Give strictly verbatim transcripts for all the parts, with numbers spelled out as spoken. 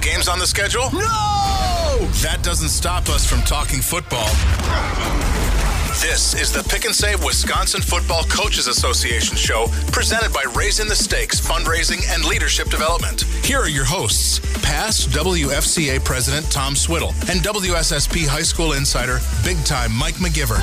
games on the schedule? No! That doesn't stop us from talking football. This is the Pick and Save Wisconsin Football Coaches Association show, presented by Raising the Stakes Fundraising and Leadership Development. Here are your hosts, past W F C A President Tom Swiddle and W S S P High School Insider, big-time Mike McGivern.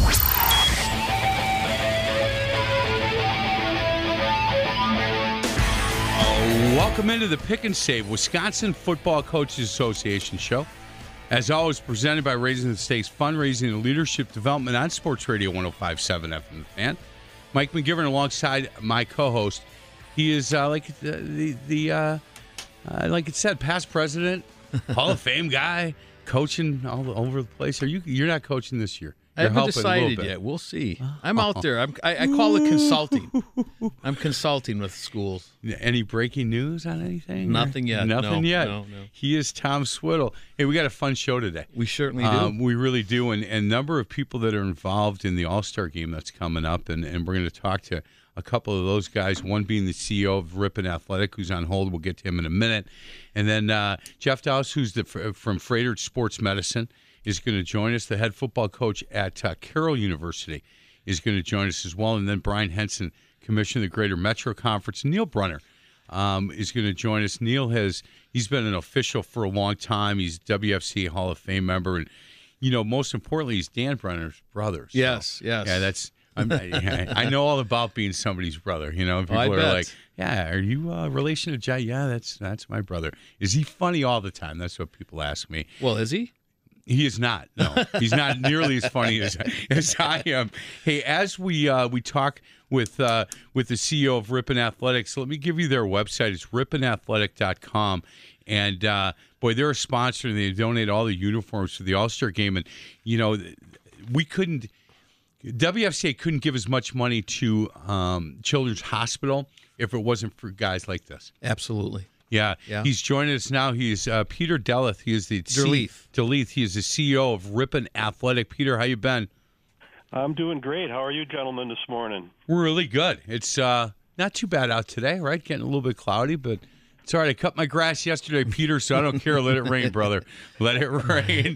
Welcome into the Pick and Save Wisconsin Football Coaches Association show. As always, presented by Raising the Stakes Fundraising and Leadership Development on Sports Radio one oh five point seven F M The Fan. Mike McGivern alongside my co-host. He is uh, like the the, the uh, uh, like it said, past president, Hall of Fame guy, coaching all over the place. Are you? You're not coaching this year. I You're haven't helping a little decided bit. yet. We'll see. I'm out there. I'm, I, I call it consulting. I'm consulting with schools. Any breaking news on anything? Nothing yet. Nothing No, yet. no, no. He is Tom Swiddle. Hey, we got a fun show today. We certainly do. Um, we really do. And a number of people that are involved in the All-Star game that's coming up. And, and we're going to talk to a couple of those guys, one being the C E O of Ripon Athletic, who's on hold. We'll get to him in a minute. And then uh, Jeff Dowse, who's the, from Froedtert Sports Medicine, is going to join us. The head football coach at uh, Carroll University is going to join us as well. And then Brian Henson, commissioner of the Greater Metro Conference. Neil Brunner um, is going to join us. Neil has he's been an official for a long time. He's a W F C Hall of Fame member, and you know, most importantly, he's Dan Brunner's brother. So, yes, yes. Yeah, that's. I'm, I, I know all about being somebody's brother. You know, people I are bet. like, "Yeah, are you a relation to Jay?" Yeah, that's that's my brother. Is he funny all the time? That's what people ask me. Well, is he? He is not. No, he's not nearly as funny as, as I am. Hey, as we uh, we talk with uh, with the C E O of Ripon Athletics, let me give you their website. It's ripon athletic dot com, and uh, boy, they're a sponsor. And they donate all the uniforms for the All-Star Game, and you know, we couldn't. W F C A couldn't give as much money to um, Children's Hospital if it wasn't for guys like this. Absolutely. Yeah. Yeah. He's joining us now. He's uh, Peter Deleth. He is the Derleeth. C- Deleth. He is the C E O of Ripon Athletic. Peter, how you been? I'm doing great. How are you gentlemen this morning? We're really good. It's uh, not too bad out today, right? Getting a little bit cloudy, but it's all right. I cut my grass yesterday, Peter, so I don't care. Let it rain, brother. Let it rain.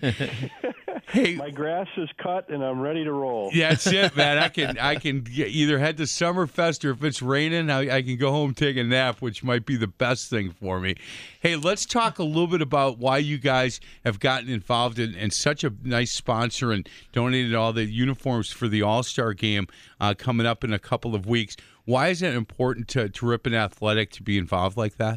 Hey, my grass is cut and I'm ready to roll. That's it, man. I can I can either head to Summerfest, or if it's raining, I, I can go home and take a nap, which might be the best thing for me. Hey, let's talk a little bit about why you guys have gotten involved in, in such a nice sponsor and donated all the uniforms for the All-Star Game uh, coming up in a couple of weeks. Why is it important to, to Ripon Athletic to be involved like that?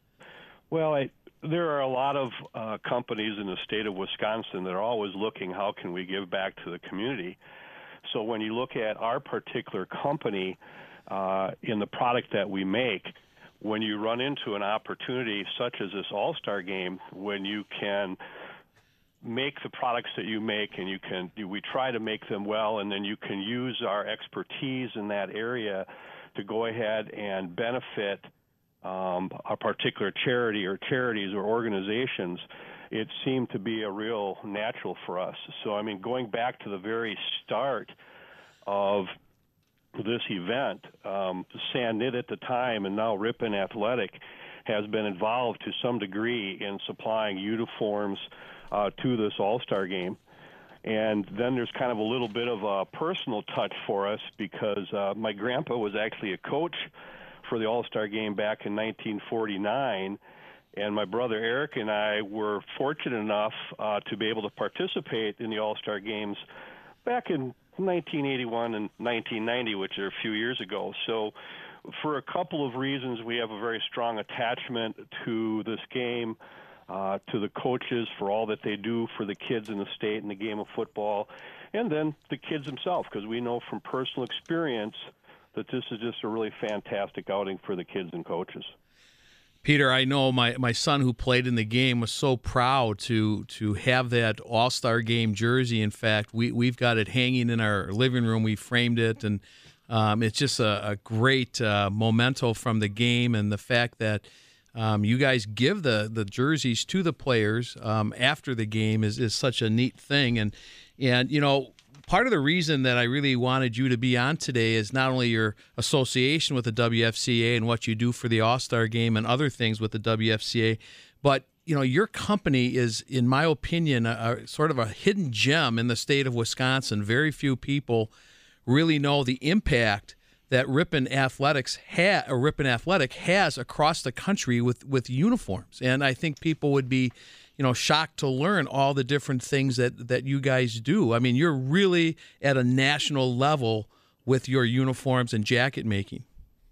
Well, I, there are a lot of uh, companies in the state of Wisconsin that are always looking, how can we give back to the community? So when you look at our particular company uh, in the product that we make, when you run into an opportunity such as this All-Star Game, when you can make the products that you make and you can, we try to make them well, and then you can use our expertise in that area to go ahead and benefit Um, a particular charity or charities or organizations, it seemed to be a real natural for us. So, I mean, going back to the very start of this event, um, Sandit at the time and now Ripon Athletic has been involved to some degree in supplying uniforms uh, to this All-Star Game. And then there's kind of a little bit of a personal touch for us because uh, my grandpa was actually a coach for the All-Star Game back in nineteen forty-nine, and my brother Eric and I were fortunate enough uh, to be able to participate in the All-Star Games back in nineteen eighty-one and nineteen ninety, which are a few years ago. So for a couple of reasons, we have a very strong attachment to this game, uh, to the coaches for all that they do for the kids in the state in the game of football, and then the kids themselves, because we know from personal experience that this is just a really fantastic outing for the kids and coaches. Peter, I know my, my son who played in the game was so proud to to have that All-Star Game jersey. In fact, we, we've got it hanging in our living room. We framed it, and um, it's just a, a great uh, memento from the game, and the fact that um, you guys give the, the jerseys to the players um, after the game is, is such a neat thing. And, and you know, part of the reason that I really wanted you to be on today is not only your association with the W F C A and what you do for the All-Star Game and other things with the W F C A, But you know, your company is, in my opinion, a, a sort of a hidden gem in the state of Wisconsin. Very few people really know the impact that Ripon Athletics ha- or Ripon Athletic has across the country with, with uniforms. And I think people would be, you know, shocked to learn all the different things that, that you guys do. I mean, you're really at a national level with your uniforms and jacket making.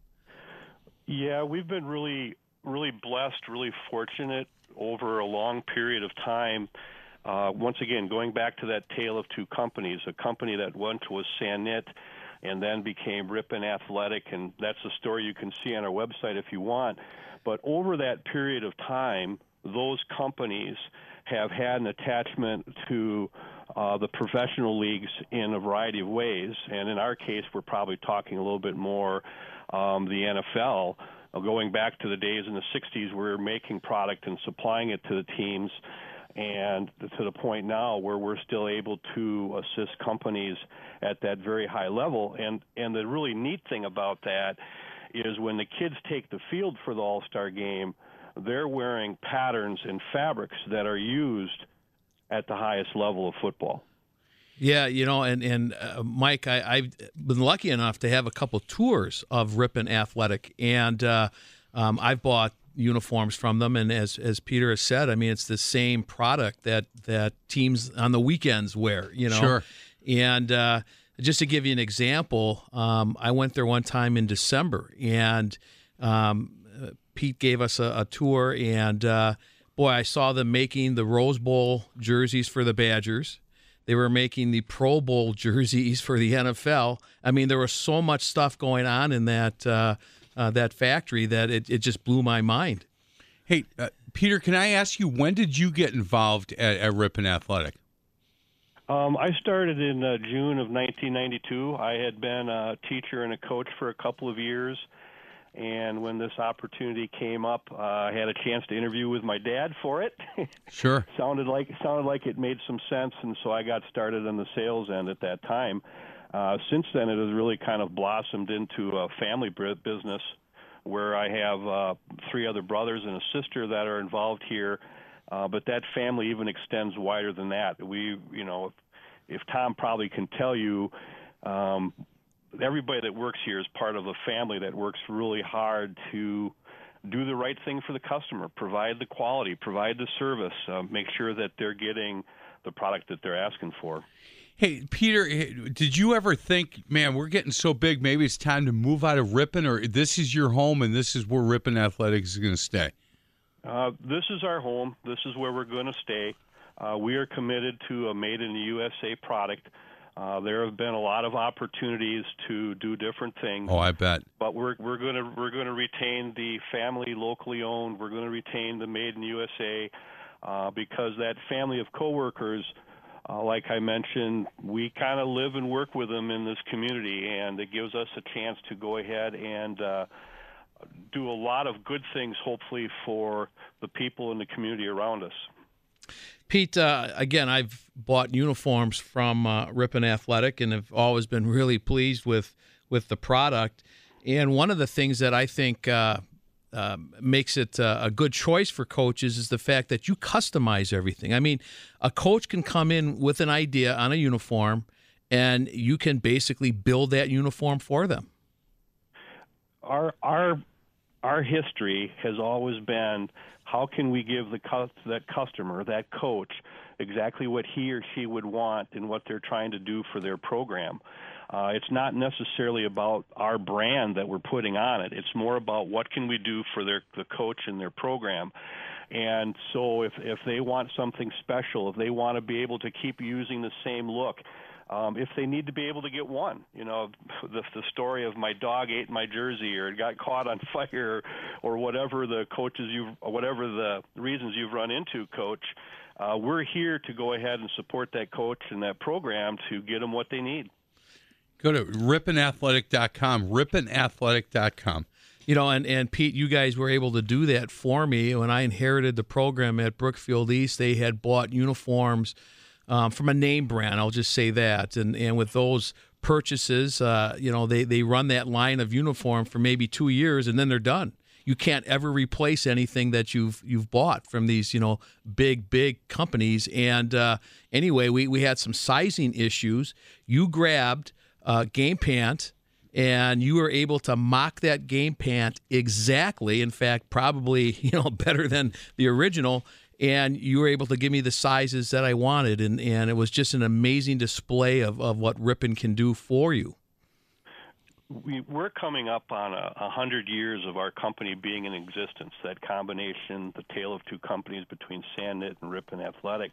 Yeah, we've been really, really blessed, really fortunate over a long period of time. Uh, once again, going back to that tale of two companies, a company that once was Sanit and then became Ripon Athletic, and that's a story you can see on our website if you want. But over that period of time, those companies have had an attachment to uh, the professional leagues in a variety of ways. And in our case, we're probably talking a little bit more um, the N F L. Uh, going back to the days in the sixties, we were making product and supplying it to the teams, and to the point now where we're still able to assist companies at that very high level. And, and the really neat thing about that is when the kids take the field for the All-Star game, they're wearing patterns and fabrics that are used at the highest level of football. Yeah, you know, and, and uh, Mike, I, I've been lucky enough to have a couple tours of Ripon Athletic, and uh, um, I've bought uniforms from them, and as as Peter has said, I mean, it's the same product that, that teams on the weekends wear, you know. Sure. And uh, just to give you an example, um, I went there one time in December, and um, Pete gave us a, a tour, and uh, boy, I saw them making the Rose Bowl jerseys for the Badgers. They were making the Pro Bowl jerseys for the N F L. I mean, there was so much stuff going on in that uh, uh, that factory that it, it just blew my mind. Hey, uh, Peter, can I ask you, when did you get involved at, at Ripon Athletic? Um, I started in uh, June of nineteen ninety-two. I had been a teacher and a coach for a couple of years, and when this opportunity came up, uh, I had a chance to interview with my dad for it. Sure. sounded like sounded like it made some sense, and so I got started on the sales end at that time. Uh, since then, it has really kind of blossomed into a family business where I have uh, three other brothers and a sister that are involved here. Uh, but that family even extends wider than that. We, you know, if, if Tom probably can tell you, um, everybody that works here is part of a family that works really hard to do the right thing for the customer, provide the quality, provide the service, uh, make sure that they're getting the product that they're asking for. Hey, Peter, did you ever think, man, we're getting so big, maybe it's time to move out of Ripon, or this is your home and this is where Ripon Athletics is going to stay? Uh, this is our home. This is where we're going to stay. Uh, we are committed to a made-in-the-U S A product. Uh, there have been a lot of opportunities to do different things. Oh, I bet. But we're we're going to we're going to retain the family locally owned. We're going to retain the made in U S A uh, because that family of coworkers, uh, like I mentioned, we kind of live and work with them in this community, and it gives us a chance to go ahead and uh, do a lot of good things, hopefully, for the people in the community around us. Pete, uh, again, I've bought uniforms from uh, Ripon Athletic and have always been really pleased with, with the product. And one of the things that I think uh, uh, makes it uh, a good choice for coaches is the fact that you customize everything. I mean, a coach can come in with an idea on a uniform, and you can basically build that uniform for them. Our our our history has always been, how can we give the that customer, that coach, exactly what he or she would want and what they're trying to do for their program. Uh, it's not necessarily about our brand that we're putting on it. It's more about what can we do for their the coach and their program. And so if, if they want something special, if they want to be able to keep using the same look, Um, if they need to be able to get one, you know, the, the story of my dog ate my jersey or it got caught on fire, or whatever the coaches you, whatever the reasons you've run into, Coach, uh, we're here to go ahead and support that coach and that program to get them what they need. Go to ripon athletic dot com, ripon athletic dot com. You know, and, and Pete, you guys were able to do that for me. When I inherited the program at Brookfield East, they had bought uniforms Um, from a name brand, I'll just say that. And and with those purchases, uh, you know, they, they run that line of uniform for maybe two years, and then they're done. you can't ever replace anything that you've you've bought from these, you know, big big companies. And uh, anyway, we we had some sizing issues. You grabbed uh, Game Pant, and you were able to mock that Game Pant exactly. In fact, probably, you know, better than the original. And you were able to give me the sizes that I wanted, and, and it was just an amazing display of, of what Ripon can do for you. We, we're coming up on a, a hundred years of our company being in existence. That combination, the tale of two companies between SandKnit and Ripon Athletic,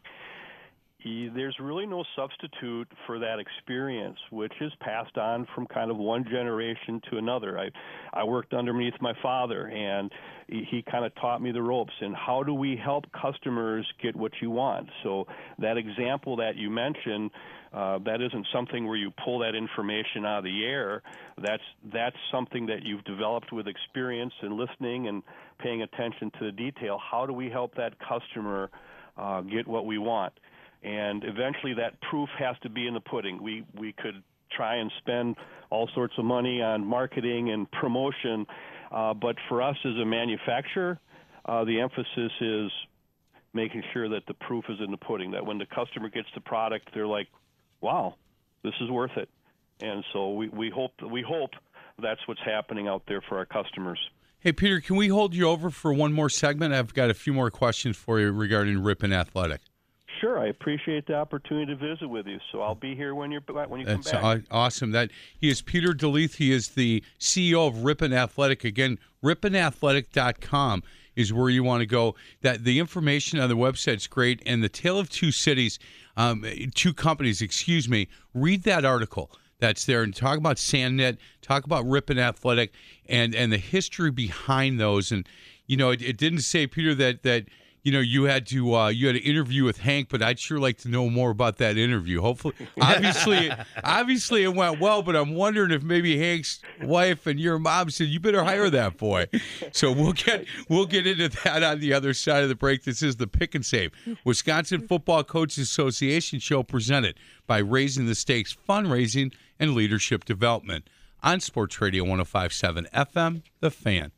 he, there's really no substitute for that experience, which is passed on from kind of one generation to another. I, I worked underneath my father, and he, he kind of taught me the ropes. And how do we help customers get what you want? So that example that you mentioned, uh, that isn't something where you pull that information out of the air. That's that's something that you've developed with experience and listening and paying attention to the detail. How do we help that customer uh, get what we want? And eventually that proof has to be in the pudding. We we could try and spend all sorts of money on marketing and promotion, uh, but for us as a manufacturer, uh, the emphasis is making sure that the proof is in the pudding, that when the customer gets the product, they're like, wow, this is worth it. And so we, we hope we hope that's what's happening out there for our customers. Hey, Peter, can we hold you over for one more segment? I've got a few more questions for you regarding Ripon Athletic. Sure, I appreciate the opportunity to visit with you. So I'll be here when you're when you That's come back. Awesome. That he is Peter DeLeith. He is the C E O of Ripon Athletic. Again, ripon athletic dot com is where you want to go. That the information on the website is great. And the Tale of Two Cities, um, two companies, excuse me. Read that article that's there and talk about SandKnit, talk about Ripon Athletic, and and the history behind those. And you know, it, it didn't say, Peter, that that. You know, you had to uh, you had an interview with Hank, but I'd sure like to know more about that interview. Hopefully, obviously, obviously it went well, but I'm wondering if maybe Hank's wife and your mom said you better hire that boy. So we'll get we'll get into that on the other side of the break. This is the Pick and Save Wisconsin Football Coaches Association show presented by Raising the Stakes Fundraising and Leadership Development on Sports Radio one oh five point seven F M, The Fan.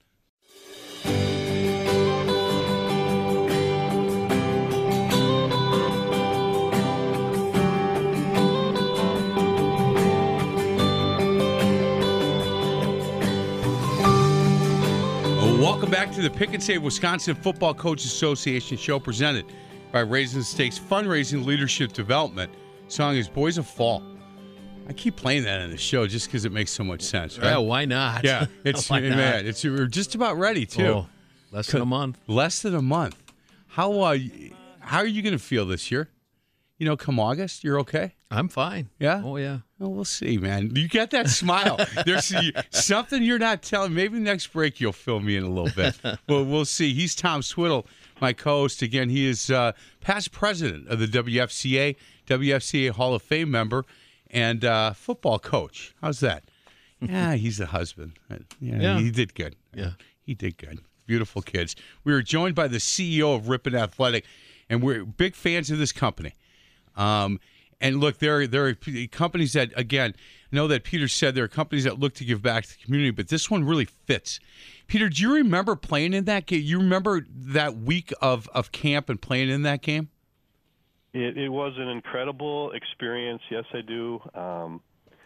Welcome back to the Pick and Save Wisconsin Football Coaches Association show presented by Raising the Stakes Fundraising Leadership Development. The song is Boys of Fall. I keep playing that in the show just because it makes so much sense, right? Yeah, why not? Yeah, it's why not? man, it's we're just about ready too. Oh, less than a month. Less than a month. How uh, how are you going to feel this year? You know, come August, you're okay? I'm fine. Yeah? Oh, yeah. Well, we'll see, man. You get that smile. There's something you're not telling. Maybe next break you'll fill me in a little bit. Well, we'll see. He's Tom Swiddle, my co-host. Again, he is uh, past president of the W F C A, W F C A Hall of Fame member, and uh, football coach. How's that? Yeah, he's a husband. Yeah, Yeah. He did good. Yeah. He did good. Beautiful kids. We were joined by the C E O of Ripon Athletic, and we're big fans of this company. Um, and look, there, there are companies that, again, I know that Peter said there are companies that look to give back to the community, but this one really fits. Peter, do you remember playing in that game? You remember that week of, of camp and playing in that game? It, it was an incredible experience. Yes, I do. Um,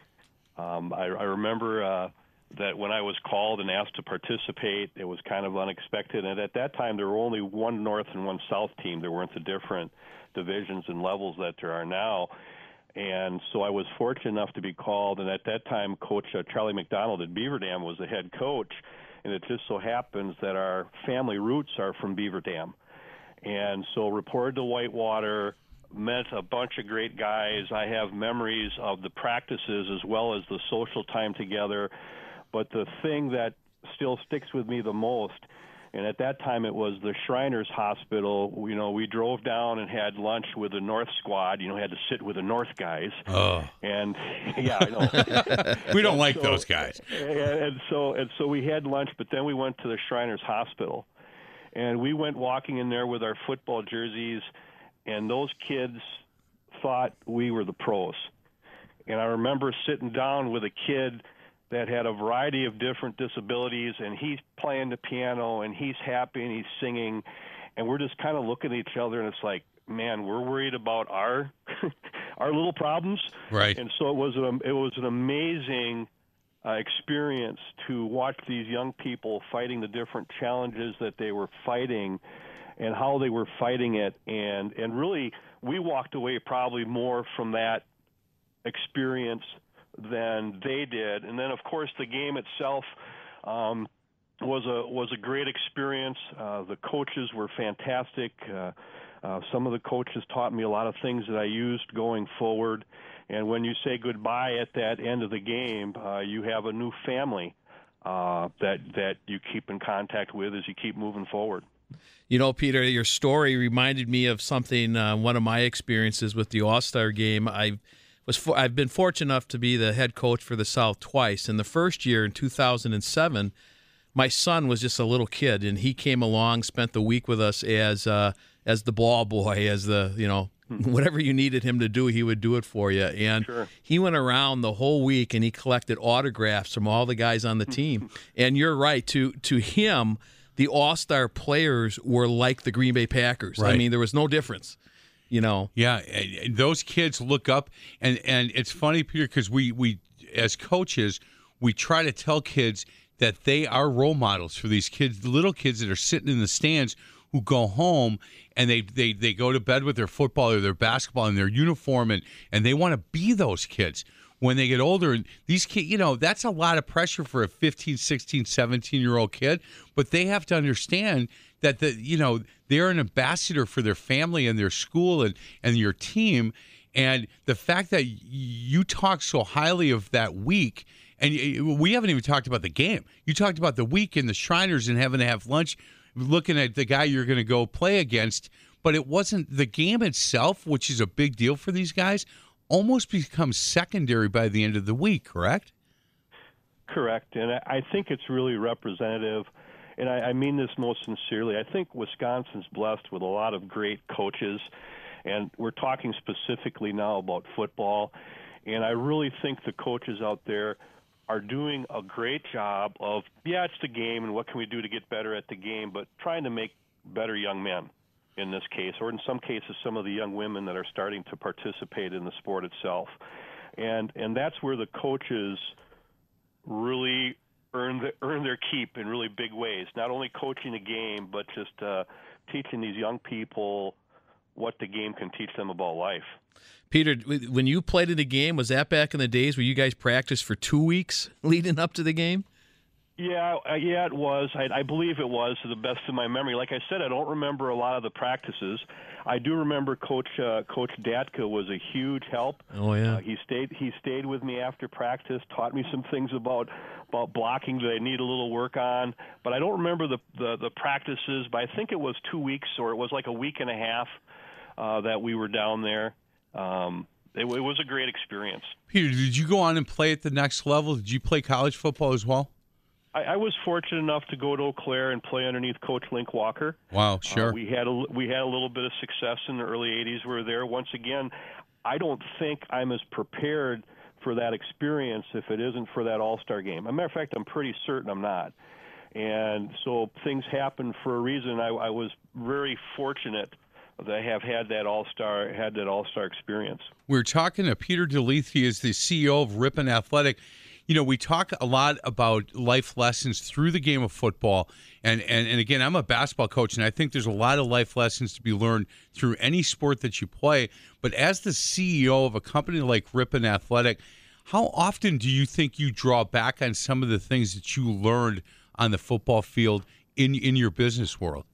um, I, I remember uh, that when I was called and asked to participate, it was kind of unexpected. And at that time, there were only one North and one South team. There weren't the different divisions and levels that there are now. And so I was fortunate enough to be called. And at that time, Coach uh, Charlie McDonald at Beaver Dam was the head coach. And it just so happens that our family roots are from Beaver Dam. And so reported to Whitewater, met a bunch of great guys. I have memories of the practices as well as the social time together. But the thing that still sticks with me the most, and at that time it was the Shriners Hospital. You know, we drove down and had lunch with the North squad. You know, had to sit with the North guys. Oh. And yeah, I know. We don't like so, those guys. And, and so and so we had lunch, but then we went to the Shriners Hospital. And we went walking in there with our football jerseys, and those kids thought we were the pros. And I remember sitting down with a kid that had a variety of different disabilities, and he's playing the piano, and he's happy, and he's singing, and we're just kind of looking at each other, and it's like, man, we're worried about our our little problems. Right. And so it was an, it was an amazing uh, experience to watch these young people fighting the different challenges that they were fighting and how they were fighting it. And, and really, we walked away probably more from that experience than they did. And then, of course, the game itself um, was a was a great experience. Uh, the coaches were fantastic. Uh, uh, some of the coaches taught me a lot of things that I used going forward. And when you say goodbye at that end of the game, uh, you have a new family uh, that that you keep in contact with as you keep moving forward. You know, Peter, your story reminded me of something. Uh, one of my experiences with the All-Star game. I was for, I've been fortunate enough to be the head coach for the South twice. And the first year in two thousand seven, my son was just a little kid, and he came along, spent the week with us as uh, as the ball boy, as the you know whatever you needed him to do, he would do it for you. And Sure. he went around the whole week and he collected autographs from all the guys on the team. And you're right, to to him, the All-Star players were like the Green Bay Packers. Right. I mean, there was no difference. You know, Yeah, and those kids look up, and, and it's funny, Peter, because we, we, as coaches, we try to tell kids that they are role models for these kids, the little kids that are sitting in the stands who go home and they, they, they go to bed with their football or their basketball in their uniform, and, and they want to be those kids when they get older. And these kids, you know, that's a lot of pressure for a fifteen, sixteen, seventeen-year-old kid, but they have to understand that, the you know, they're an ambassador for their family and their school and, and your team. And the fact that you talk so highly of that week, and we haven't even talked about the game. You talked about the week in the Shriners and having to have lunch, looking at the guy you're going to go play against. But it wasn't the game itself, which is a big deal for these guys, almost becomes secondary by the end of the week, correct? Correct. And I think it's really representative, and I, I mean this most sincerely. I think Wisconsin's blessed with a lot of great coaches, and we're talking specifically now about football. And I really think the coaches out there are doing a great job of, yeah, it's the game, and what can we do to get better at the game, but trying to make better young men in this case, or in some cases some of the young women that are starting to participate in the sport itself. And and that's where the coaches really earn the, earn their keep in really big ways, not only coaching the game, but just uh, teaching these young people what the game can teach them about life. Peter, when you played in a game, was that back in the days where you guys practiced for two weeks leading up to the game? Yeah, uh, yeah, it was. I, I believe it was, to the best of my memory. Like I said, I don't remember a lot of the practices. I do remember Coach uh, Coach Datka was a huge help. Oh yeah, uh, he stayed he stayed with me after practice, taught me some things about about blocking that I need a little work on. But I don't remember the the, the practices. But I think it was two weeks, or it was like a week and a half uh, that we were down there. Um, it, it was a great experience. Peter, did you go on and play at the next level? Did you play college football as well? I, I was fortunate enough to go to Eau Claire and play underneath Coach Link Walker. Wow, sure. Uh, we had a, we had a little bit of success in the early eighties. We were there. Once again, I don't think I'm as prepared for that experience if it isn't for that All-Star game. As a matter of fact, I'm pretty certain I'm not. And so things happen for a reason. I, I was very fortunate that I have had that All-Star had that All-Star experience. We're talking to Peter DeLeith. He is the C E O of Ripon Athletic. You know, we talk a lot about life lessons through the game of football. And, and, and again, I'm a basketball coach, and I think there's a lot of life lessons to be learned through any sport that you play. But as the C E O of a company like Ripon Athletic, how often do you think you draw back on some of the things that you learned on the football field in, in your business world?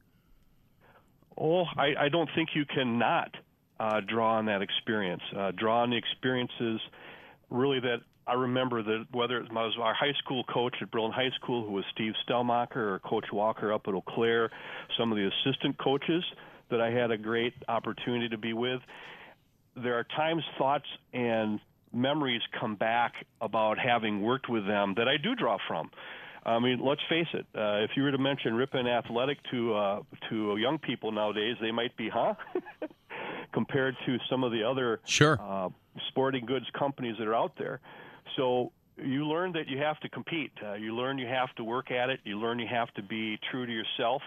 Oh, I, I don't think you can not uh, draw on that experience. Uh, draw on the experiences really that I remember, that whether it was our high school coach at Berlin High School, who was Steve Stellmacher, or Coach Walker up at Eau Claire, some of the assistant coaches that I had a great opportunity to be with. There are times thoughts and memories come back about having worked with them that I do draw from. I mean, let's face it. Uh, if you were to mention Ripon Athletic to uh, to young people nowadays, they might be, huh? Compared to some of the other sure. uh, sporting goods companies that are out there. So you learn that you have to compete. Uh, you learn you have to work at it. You learn you have to be true to yourself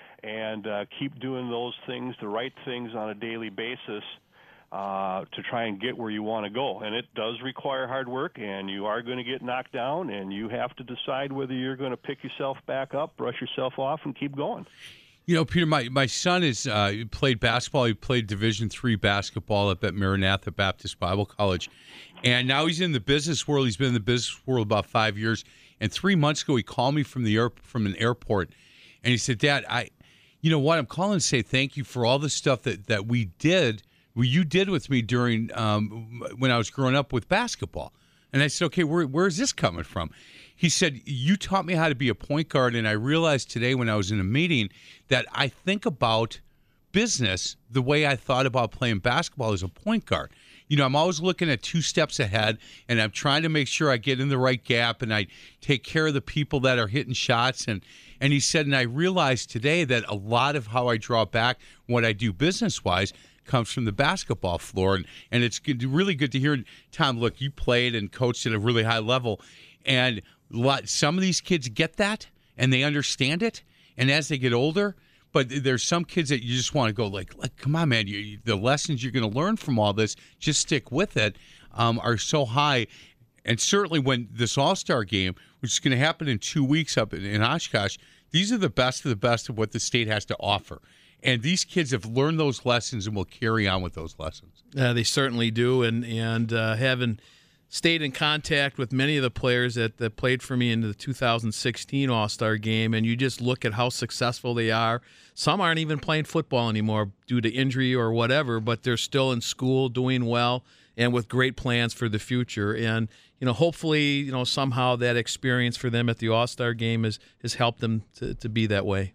and uh, keep doing those things, the right things on a daily basis uh, to try and get where you want to go. And it does require hard work, and you are going to get knocked down, and you have to decide whether you're going to pick yourself back up, brush yourself off, and keep going. You know, Peter, my, my son is uh, he played basketball. He played Division three basketball up at Maranatha Baptist Bible College. And now he's in the business world. He's been in the business world about five years. And three months ago, he called me from the air, from an airport, and he said, Dad, I, you know what, I'm calling to say thank you for all the stuff that, that we did, what you did with me during um, when I was growing up with basketball. And I said, okay, where where is this coming from? He said, you taught me how to be a point guard, and I realized today when I was in a meeting that I think about business the way I thought about playing basketball as a point guard. You know, I'm always looking at two steps ahead, and I'm trying to make sure I get in the right gap and I take care of the people that are hitting shots. And, and he said, and I realized today that a lot of how I draw back what I do business-wise comes from the basketball floor. And, and it's good, really good to hear, Tom, look, you played and coached at a really high level, and lot, some of these kids get that, and they understand it, and as they get older, but there's some kids that you just want to go like, like come on, man, you, the lessons you're going to learn from all this, just stick with it, um, are so high. And certainly when this All-Star game, which is going to happen in two weeks up in, in Oshkosh, these are the best of the best of what the state has to offer. And these kids have learned those lessons and will carry on with those lessons. Uh, they certainly do. And, and uh, having stayed in contact with many of the players that, that played for me in the two thousand sixteen All-Star game, and you just look at how successful they are. Some aren't even playing football anymore due to injury or whatever, but they're still in school doing well and with great plans for the future. And, you know, hopefully, you know, somehow that experience for them at the All-Star game has, has helped them to, to be that way.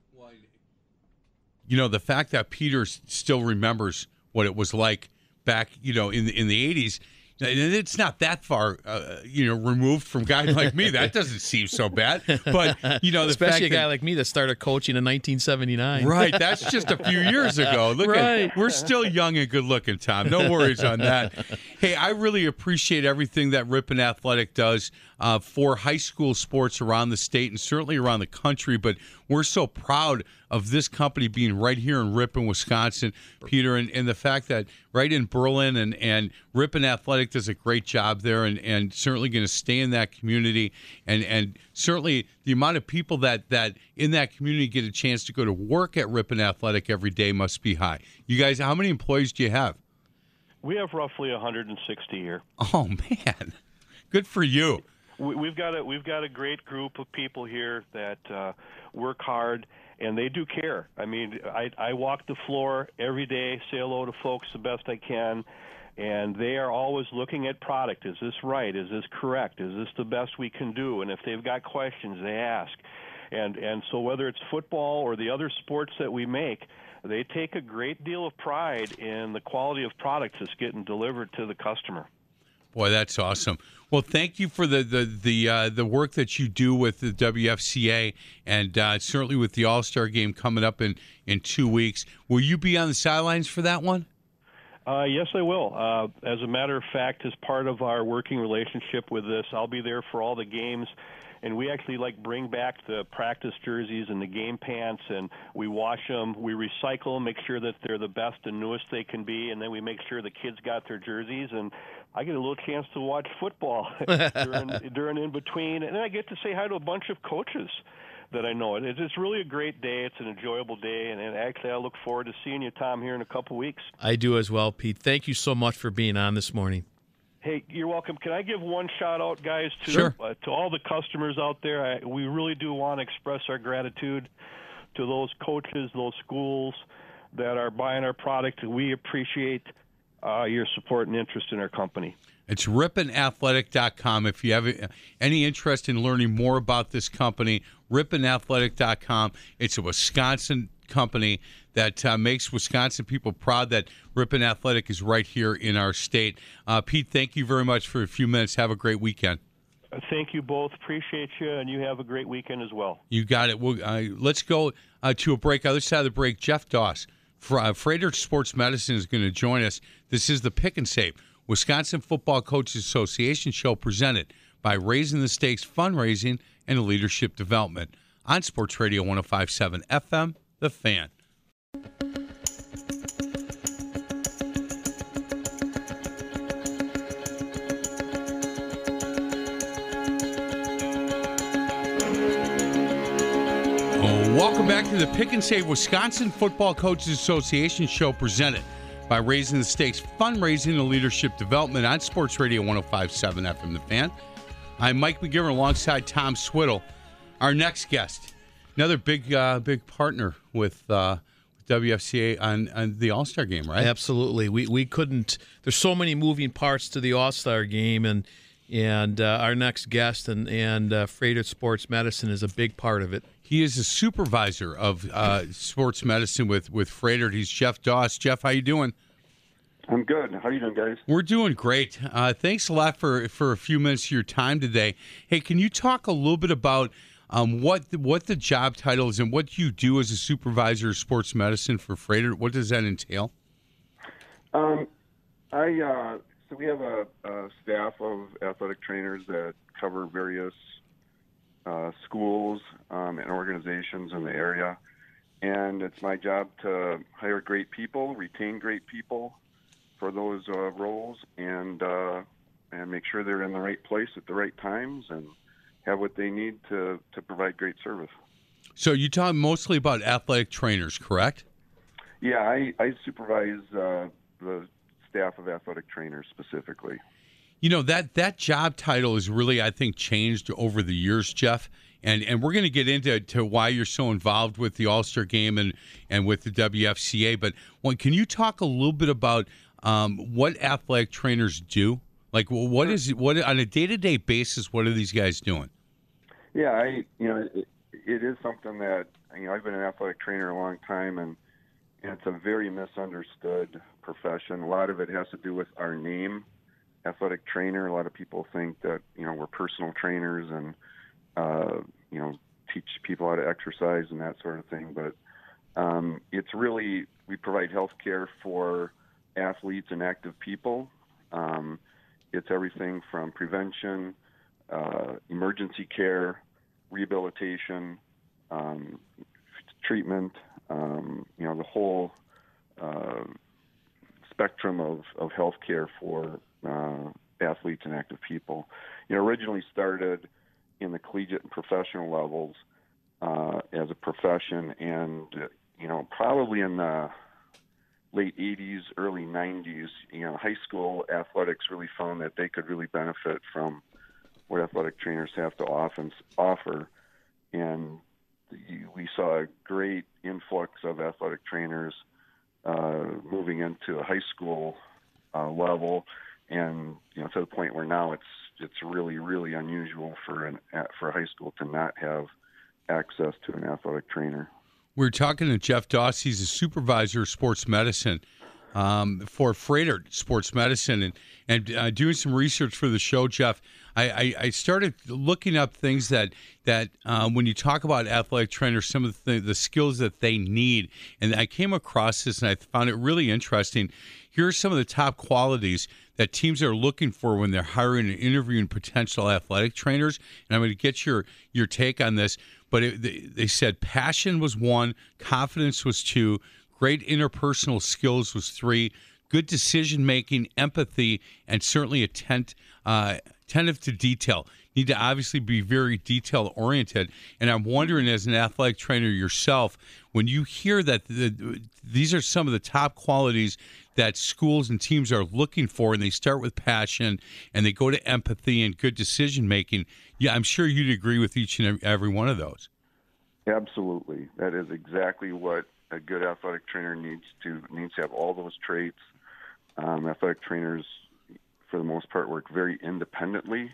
You know, the fact that Peter still remembers what it was like back, you know, in the, in the eighties, and it's not that far, uh, you know, removed from guys like me. That doesn't seem so bad. But, you know, the especially fact a guy that, like me that started coaching in nineteen seventy-nine. Right. That's just a few years ago. Look right. at, we're still young and good looking, Tom. No worries on that. Hey, I really appreciate everything that Ripon Athletic does uh, for high school sports around the state and certainly around the country. But we're so proud of this company being right here in Ripon, Wisconsin, Peter, and, and the fact that right in Berlin and, and Ripon Athletic does a great job there, and, and certainly going to stay in that community. And, and certainly the amount of people that, that in that community get a chance to go to work at Ripon Athletic every day must be high. You guys, how many employees do you have? We have roughly one hundred sixty here. Oh, man. Good for you. We, we've got a we've got a great group of people here that uh, work hard, and they do care. I mean, I, I walk the floor every day, say hello to folks the best I can, and they are always looking at product. Is this right? Is this correct? Is this the best we can do? And if they've got questions, they ask. And and so whether it's football or the other sports that we make, they take a great deal of pride in the quality of products that's getting delivered to the customer. Boy, that's awesome. Well, thank you for the the the, uh, the work that you do with the W F C A, and uh, certainly with the All-Star game coming up in, in two weeks. Will you be on the sidelines for that one? Uh, yes, I will. Uh, as a matter of fact, as part of our working relationship with this, I'll be there for all the games. And we actually like bring back the practice jerseys and the game pants, and we wash them, we recycle them, make sure that they're the best and newest they can be, and then we make sure the kids got their jerseys, and I get a little chance to watch football during, during in between, and then I get to say hi to a bunch of coaches that I know. It, it's really a great day. It's an enjoyable day, and, and actually I look forward to seeing you, Tom, here in a couple weeks. I do as well, Pete. Thank you so much for being on this morning. Hey, you're welcome. Can I give one shout-out, guys, to sure. uh, to all the customers out there? I, we really do want to express our gratitude to those coaches, those schools that are buying our product. We appreciate uh, your support and interest in our company. It's ripon athletic dot com. If you have any interest in learning more about this company, ripon athletic dot com. It's a Wisconsin company that uh, makes Wisconsin people proud that Ripon Athletic is right here in our state. Uh, Pete, thank you very much for a few minutes. Have a great weekend. Uh, thank you both. Appreciate you, and you have a great weekend as well. You got it. We'll, uh, let's go uh, to a break. Other side of the break, Jeff Doss, for, uh, Froedtert Sports Medicine is going to join us. This is the Pick and Save, Wisconsin Football Coaches Association show presented by Raising the Stakes Fundraising and Leadership Development on Sports Radio one oh five point seven F M, The Fan. Welcome back to the Pick and Save Wisconsin Football Coaches Association show presented by Raising the Stakes Fundraising and Leadership Development on Sports Radio one oh five point seven F M The Fan. I'm Mike McGivern alongside Tom Swittle. Our next guest, another big uh, big partner with uh, W F C A on, on the All-Star game, right? Absolutely. We we couldn't – there's so many moving parts to the All-Star game, and and uh, our next guest and, and uh, Froedtert Sports Medicine is a big part of it. He is a supervisor of uh, sports medicine with, with Froedtert. He's Jeff Doss. Jeff, how you doing? I'm good. How are you doing, guys? We're doing great. Uh, thanks a lot for, for a few minutes of your time today. Hey, can you talk a little bit about um, what the, what the job title is and what you do as a supervisor of sports medicine for Froedtert? What does that entail? Um, I uh, so we have a, a staff of athletic trainers that cover various Uh, schools um, and organizations in the area, and it's my job to hire great people, retain great people for those uh, roles, and uh, and make sure they're in the right place at the right times and have what they need to, to provide great service. So you talk mostly about athletic trainers, correct? Yeah, I, I supervise uh, the staff of athletic trainers specifically. You know, that that job title has really, I think, changed over the years, Jeff. And and we're going to get into to why you're so involved with the All-Star game and, and with the W F C A. But well, can you talk a little bit about um, what athletic trainers do? Like, well, what is what on a day-to-day basis, what are these guys doing? Yeah, I you know, it, it is something that, you know, I've been an athletic trainer a long time, and, and it's a very misunderstood profession. A lot of it has to do with our name. Athletic trainer. A lot of people think that, you know, we're personal trainers and, uh, you know, teach people how to exercise and that sort of thing. But um, it's really, we provide health care for athletes and active people. Um, it's everything from prevention, uh, emergency care, rehabilitation, um, treatment, um, you know, the whole uh, spectrum of, of health care for Uh, athletes and active people. You know, originally started in the collegiate and professional levels uh, as a profession, and uh, you know, probably in the late eighties, early nineties, you know, high school athletics really found that they could really benefit from what athletic trainers have to often offer, and we saw a great influx of athletic trainers uh, moving into a high school uh, level. And, you know, to the point where now it's it's really, really unusual for an for a high school to not have access to an athletic trainer. We're talking to Jeff Doss. He's a supervisor of sports medicine um, for Froedtert Sports Medicine. And, and uh, doing some research for the show, Jeff, I, I, I started looking up things that, that um, when you talk about athletic trainers, some of the, th- the skills that they need. And I came across this, and I found it really interesting. Here are some of the top qualities that teams are looking for when they're hiring and interviewing potential athletic trainers. And I'm going to get your, your take on this. But it, they, they said passion was one, confidence was two, great interpersonal skills was three, good decision-making, empathy, and certainly attent, uh, attentive to detail. Need to obviously be very detail-oriented. And I'm wondering, as an athletic trainer yourself, when you hear that the, these are some of the top qualities that schools and teams are looking for, and they start with passion, and they go to empathy and good decision-making, yeah, I'm sure you'd agree with each and every one of those. Absolutely. That is exactly what a good athletic trainer needs to needs to have, all those traits. Um, athletic trainers, for the most part, work very independently,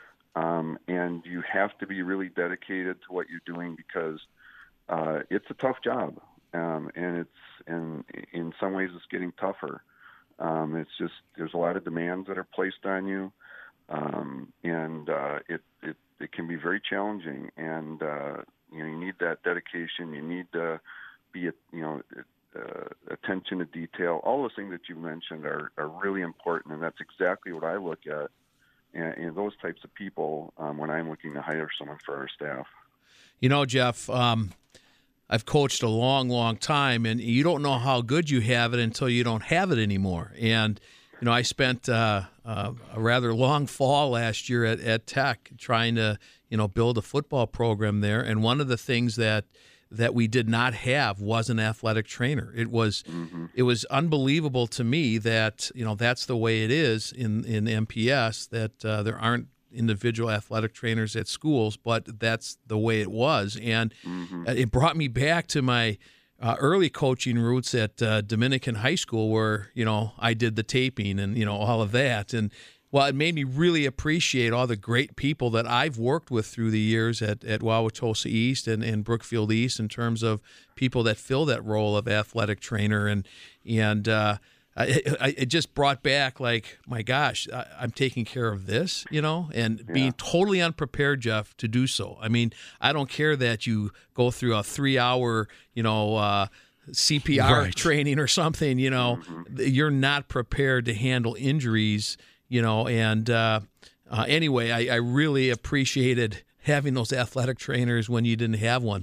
um, and you have to be really dedicated to what you're doing because uh, it's a tough job, um, and it's and in some ways it's getting tougher. Um, it's just there's a lot of demands that are placed on you, um, and uh, it, it it can be very challenging. And uh, you know, you need that dedication. You need to be, you know, uh, attention to detail. All those things that you mentioned are, are really important, and that's exactly what I look at and, and those types of people um, when I'm looking to hire someone for our staff. You know, Jeff, um, I've coached a long, long time, and you don't know how good you have it until you don't have it anymore. And, you know, I spent uh, uh, a rather long fall last year at, at Tech trying to, you know, build a football program there. And one of the things that that we did not have was an athletic trainer. It was mm-hmm. it was unbelievable to me that, you know, that's the way it is in, in M P S, that uh, there aren't individual athletic trainers at schools, but that's the way it was. And mm-hmm. it brought me back to my uh, early coaching roots at uh, Dominican High School, where, you know, I did the taping and, you know, all of that. And well, it made me really appreciate all the great people that I've worked with through the years at, at Wauwatosa East and, and Brookfield East, in terms of people that fill that role of athletic trainer. And and uh, I, I, it just brought back, like, my gosh, I, I'm taking care of this, you know, and yeah. being totally unprepared, Jeff, to do so. I mean, I don't care that you go through a three-hour, you know, uh, C P R right. training or something, you know, mm-hmm. you're not prepared to handle injuries. You know, and uh, uh, anyway, I, I really appreciated having those athletic trainers when you didn't have one.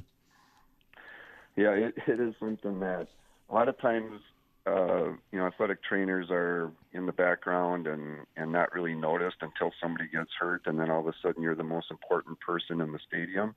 Yeah, it, it is something that a lot of times, uh, you know, athletic trainers are in the background and, and not really noticed until somebody gets hurt, and then all of a sudden you're the most important person in the stadium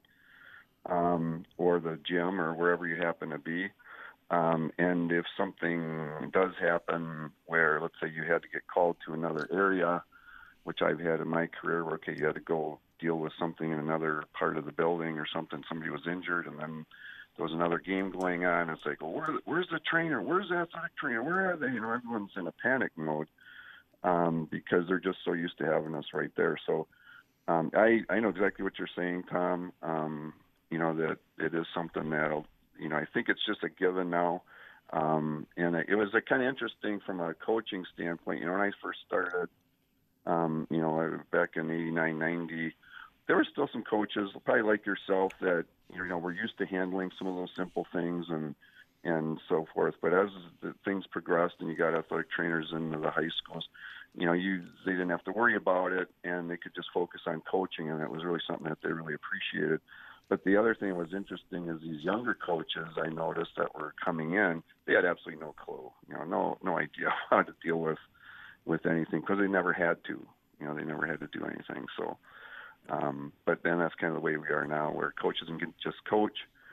um, or the gym or wherever you happen to be. Um, and if something does happen where, let's say, you had to get called to another area, which I've had in my career, where, okay, you had to go deal with something in another part of the building or something, somebody was injured, and then there was another game going on. It's like, well, where, where's the trainer? Where's the athletic trainer? Where are they? You know, everyone's in a panic mode um, because they're just so used to having us right there. So um, I, I know exactly what you're saying, Tom, um, you know, that it is something that'll, you know, I think it's just a given now. Um, and it was a kind of interesting from a coaching standpoint. You know, when I first started, um, you know, back in eighty-nine, ninety, there were still some coaches, probably like yourself, that, you know, were used to handling some of those simple things and, and so forth. But as the things progressed and you got athletic trainers into the high schools, you know, you they didn't have to worry about it, and they could just focus on coaching, and that was really something that they really appreciated. But the other thing that was interesting is these younger coaches I noticed that were coming in, they had absolutely no clue, you know, no no idea how to deal with with anything, because they never had to, you know, they never had to do anything. So, um, but then that's kind of the way we are now, where coaches can just coach,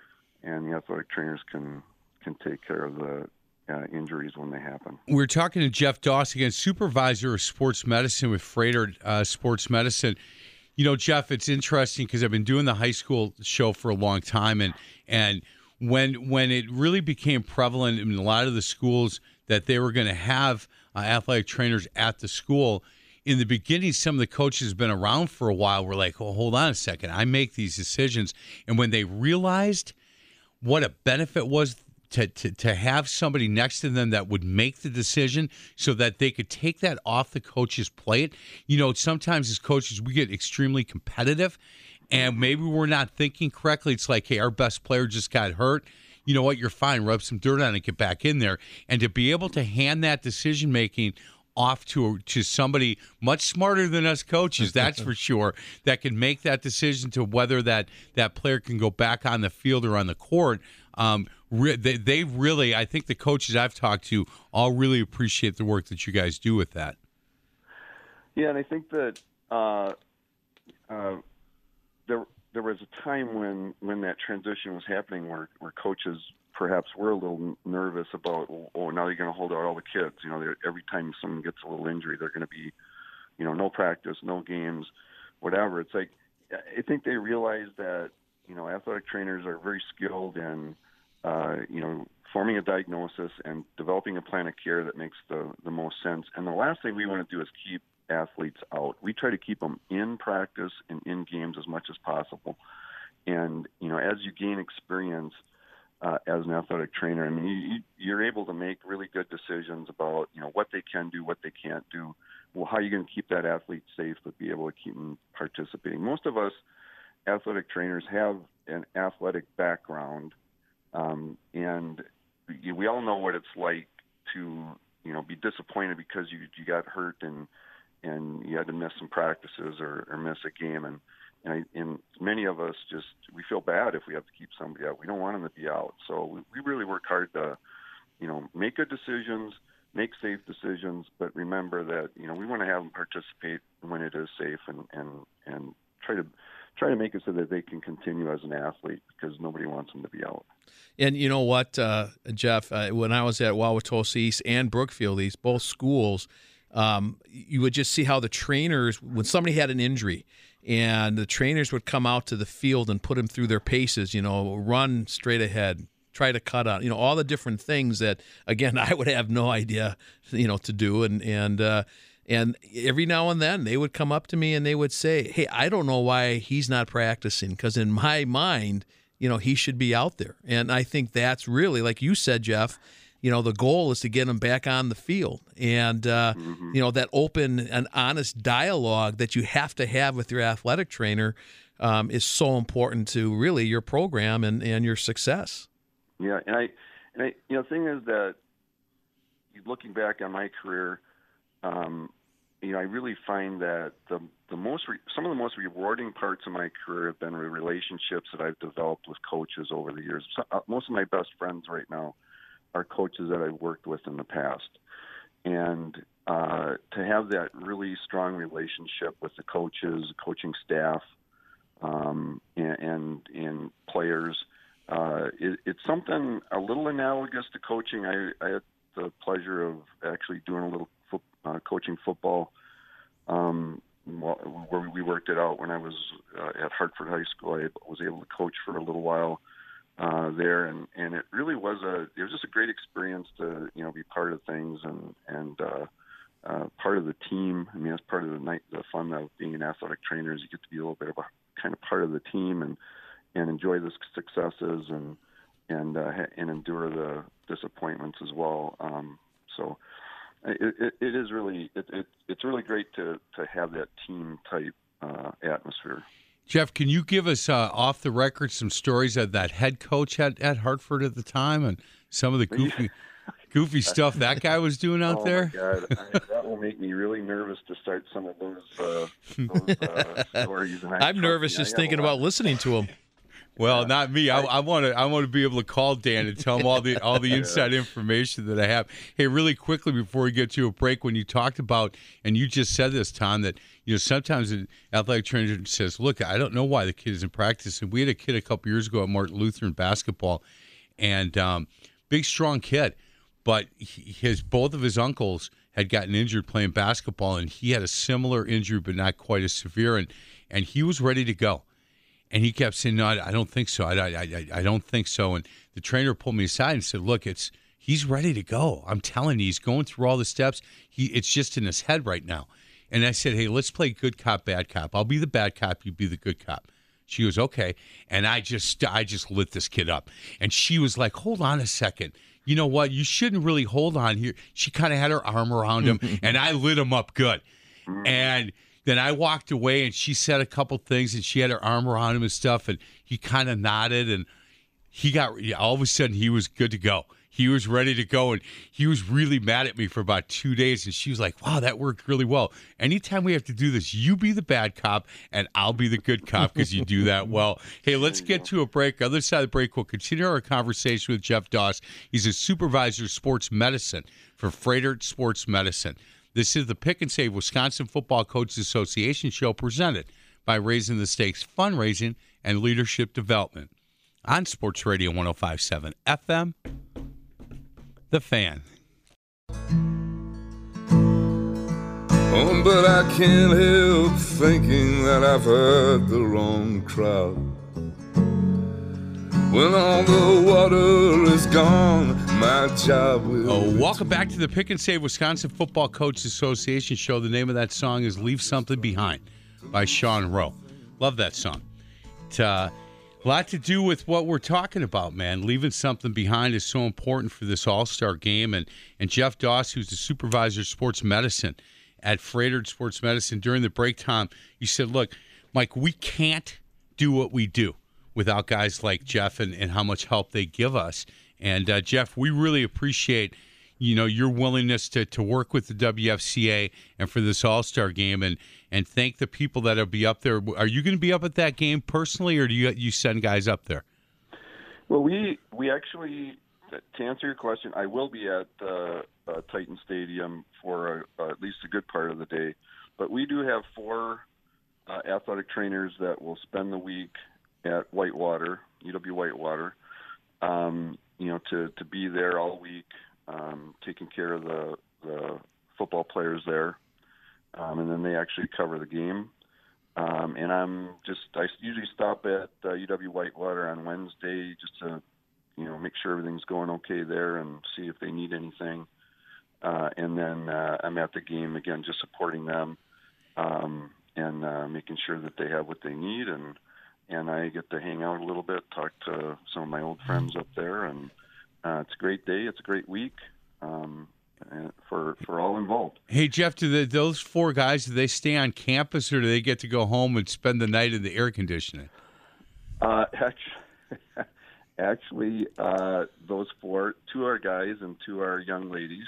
and the athletic trainers can can take care of the uh, injuries when they happen. We're talking to Jeff Doss again, supervisor of sports medicine with Freighter uh, Sports Medicine. You know, Jeff, it's interesting because I've been doing the high school show for a long time, and and when when it really became prevalent in a lot of the schools that they were going to have uh, athletic trainers at the school, in the beginning, some of the coaches have been around for a while were like, well, hold on a second, I make these decisions. And when they realized what a benefit was To, to, to have somebody next to them that would make the decision so that they could take that off the coach's plate. You know, sometimes as coaches, we get extremely competitive, and maybe we're not thinking correctly. It's like, hey, our best player just got hurt. You know what? You're fine. Rub some dirt on it, get back in there. And to be able to hand that decision-making off to to somebody much smarter than us coaches, that's for sure, that can make that decision to whether that, that player can go back on the field or on the court. Um, re- they, they really, I think the coaches I've talked to all really appreciate the work that you guys do with that. Yeah, and I think that uh, uh, there there was a time when, when that transition was happening where, where coaches perhaps were a little nervous about, oh, now you're going to hold out all the kids. You know, every time someone gets a little injury, they're going to be, you know, no practice, no games, whatever. It's like, I think they realize that, you know, athletic trainers are very skilled in, uh, you know, forming a diagnosis and developing a plan of care that makes the, the most sense. And the last thing we want to do is keep athletes out. We try to keep them in practice and in games as much as possible. And, you know, as you gain experience uh, as an athletic trainer, I mean, you, you're able to make really good decisions about, you know, what they can do, what they can't do. Well, how are you going to keep that athlete safe but be able to keep them participating? Most of us athletic trainers have an athletic background, um, and we all know what it's like to, you know, be disappointed because you you got hurt and and you had to miss some practices or, or miss a game, and and, I, and many of us just we feel bad if we have to keep somebody out. We don't want them to be out, so we, we really work hard to, you know, make good decisions, make safe decisions, but remember that, you know, we want to have them participate when it is safe, and and and try to try to make it so that they can continue as an athlete, because nobody wants them to be out. And you know what, uh, Jeff, uh, when I was at Wauwatosa East and Brookfield East, both schools, um, you would just see how the trainers, when somebody had an injury, and the trainers would come out to the field and put them through their paces, you know, run straight ahead, try to cut out, you know, all the different things that, again, I would have no idea, you know, to do. And, and, uh, And every now and then they would come up to me and they would say, hey, I don't know why he's not practicing, because in my mind, you know, he should be out there. And I think that's really, like you said, Jeff, you know, the goal is to get him back on the field. And, uh, mm-hmm. you know, that open and honest dialogue that you have to have with your athletic trainer um, is so important to really your program and, and your success. Yeah, and I, and I, you know, the thing is that looking back on my career, Um, you know, I really find that the the most re- some of the most rewarding parts of my career have been the relationships that I've developed with coaches over the years. So, uh, most of my best friends right now are coaches that I've worked with in the past, and uh, to have that really strong relationship with the coaches, coaching staff, um, and, and and players, uh, it, it's something a little analogous to coaching. I, I had the pleasure of actually doing a little Uh, coaching football, um, where we worked it out when I was uh, at Hartford High School. I was able to coach for a little while uh, there, and, and it really was a it was just a great experience to, you know, be part of things and and uh, uh, part of the team. I mean, that's part of the night the fun of being an athletic trainer is you get to be a little bit of a kind of part of the team and and enjoy the successes and and uh, and endure the disappointments as well. Um, so. It, it, it is really it, it, it's really great to, to have that team type uh, atmosphere. Jeff, can you give us uh, off the record some stories of that head coach at, at Hartford at the time and some of the goofy goofy stuff that guy was doing out oh there? Oh my God, I, that will make me really nervous to start some of those, uh, those uh, stories. And I I'm nervous me, just thinking about listening to them. Well, yeah. not me. I want to. I want to be able to call Dan and tell him all the all the inside information that I have. Hey, really quickly before we get to a break, when you talked about, and you just said this, Tom, that you know sometimes an athletic trainer says, "Look, I don't know why the kid isn't practicing." We had a kid a couple years ago at Martin Lutheran basketball, and um, big, strong kid, but he, his both of his uncles had gotten injured playing basketball, and he had a similar injury, but not quite as severe, and and he was ready to go. And he kept saying, "No, I don't think so. I, I, I, I don't think so." And the trainer pulled me aside and said, "Look, it's he's ready to go. I'm telling you, he's going through all the steps. He, it's just in his head right now." And I said, "Hey, let's play good cop, bad cop. I'll be the bad cop. You be the good cop." She goes, "Okay." And I just, I just lit this kid up. And she was like, "Hold on a second. You know what? You shouldn't really hold on here." She kind of had her arm around him, and I lit him up good. And then I walked away, and she said a couple things, and she had her arm around him and stuff, and he kind of nodded, and he got all of a sudden he was good to go. He was ready to go, and he was really mad at me for about two days, and she was like, "Wow, that worked really well. Anytime we have to do this, you be the bad cop, and I'll be the good cop because you do that well." Hey, let's get to a break. Other side of the break, we'll continue our conversation with Jeff Doss. He's a supervisor of sports medicine for Froedtert Sports Medicine. This is the Pick and Save Wisconsin Football Coaches Association show presented by Raising the Stakes Fundraising and Leadership Development on Sports Radio one oh five point seven F M, The Fan. Oh, but I can't help thinking that I've heard the wrong crowd. When all the water is gone, my job will. Oh, welcome back to the Pick and Save Wisconsin Football Coaches Association show. The name of that song is "Leave Something Behind" by Sean Rowe. Love that song. It's uh, a lot to do with what we're talking about, man. Leaving something behind is so important for this All-Star game. And, and Jeff Doss, who's the supervisor of sports medicine at Froedtert Sports Medicine, during the break time, you said, "Look, Mike, we can't do what we do without guys like Jeff and, and how much help they give us." And, uh, Jeff, we really appreciate you know, your willingness to, to work with the W F C A and for this All-Star game, and and thank the people that'll be up there. Are you going to be up at that game personally, or do you you send guys up there? Well, we we actually, to answer your question, I will be at uh, uh, Titan Stadium for a, uh, at least a good part of the day. But we do have four uh, athletic trainers that will spend the week at Whitewater, U W Whitewater, um, you know, to, to be there all week, um, taking care of the, the football players there. Um, and then they actually cover the game. Um, and I'm just, I usually stop at uh, U W Whitewater on Wednesday just to, you know, make sure everything's going okay there and see if they need anything. Uh, and then uh, I'm at the game again, just supporting them um, and uh, making sure that they have what they need. And, and I get to hang out a little bit, talk to some of my old friends up there. And uh, it's a great day. It's a great week. Um, for for all involved. Hey, Jeff, do the, those four guys, do they stay on campus or do they get to go home and spend the night in the air conditioning? Uh, actually, actually uh, those four, two are guys and two are young ladies,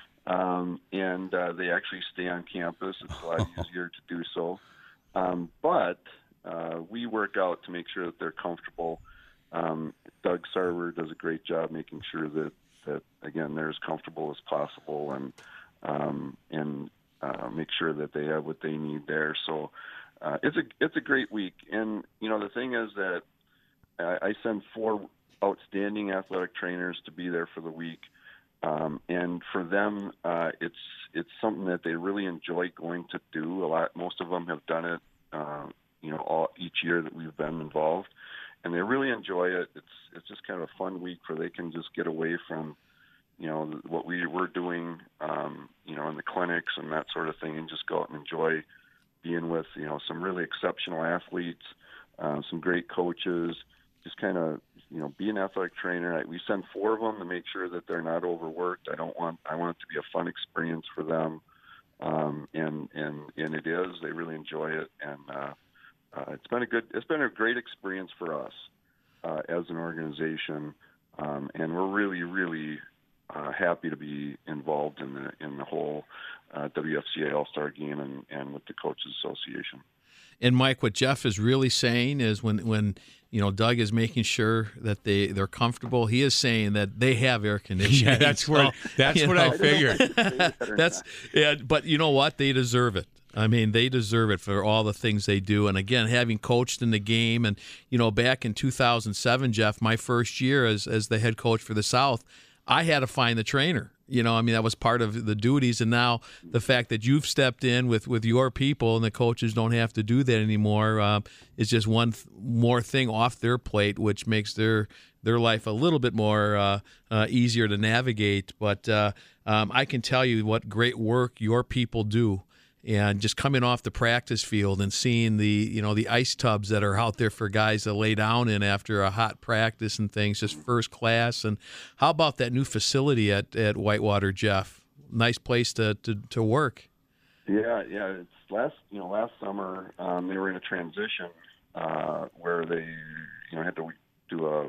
um, and uh, they actually stay on campus. It's a lot easier to do so. Um, but uh, we work out to make sure that they're comfortable. Um, Doug Sarver does a great job making sure that that again they're as comfortable as possible, and um, and uh, make sure that they have what they need there. So uh, it's a it's a great week, and you know the thing is that I, I send four outstanding athletic trainers to be there for the week, um, and for them uh, it's it's something that they really enjoy going to do. A lot, most of them have done it, uh, you know, all each year that we've been involved. And they really enjoy it. It's it's just kind of a fun week where they can just get away from, you know, what we were doing, um, you know, in the clinics and that sort of thing, and just go out and enjoy being with, you know, some really exceptional athletes, uh, some great coaches. Just kind of, you know, be an athletic trainer. We send four of them to make sure that they're not overworked. I don't want I want it to be a fun experience for them, um, and and and it is. They really enjoy it, and. Uh, Uh, it's been a good, it's been a great experience for us uh, as an organization, um, and we're really, really uh, happy to be involved in the in the whole uh, W F C A All-Star Game and, and with the Coaches Association. And Mike, what Jeff is really saying is when when you know Doug is making sure that they they're comfortable, he is saying that they have air conditioning. Yeah, that's so, where that's what know, I figured. That's yeah, but you know what? They deserve it. I mean, they deserve it for all the things they do. And again, having coached in the game, and you know, back in two thousand seven, Jeff, my first year as as the head coach for the South, I had to find the trainer. You know, I mean, that was part of the duties. And now the fact that you've stepped in with, with your people and the coaches don't have to do that anymore uh, is just one th- more thing off their plate, which makes their their life a little bit more uh, uh, easier to navigate. But uh, um, I can tell you what great work your people do. And just coming off the practice field and seeing the, you know, the ice tubs that are out there for guys to lay down in after a hot practice and things, just first class. And how about that new facility at, at Whitewater, Jeff? Nice place to, to, to work. Yeah, yeah. It's last, you know, last summer um, they were in a transition uh, where they, you know, had to do a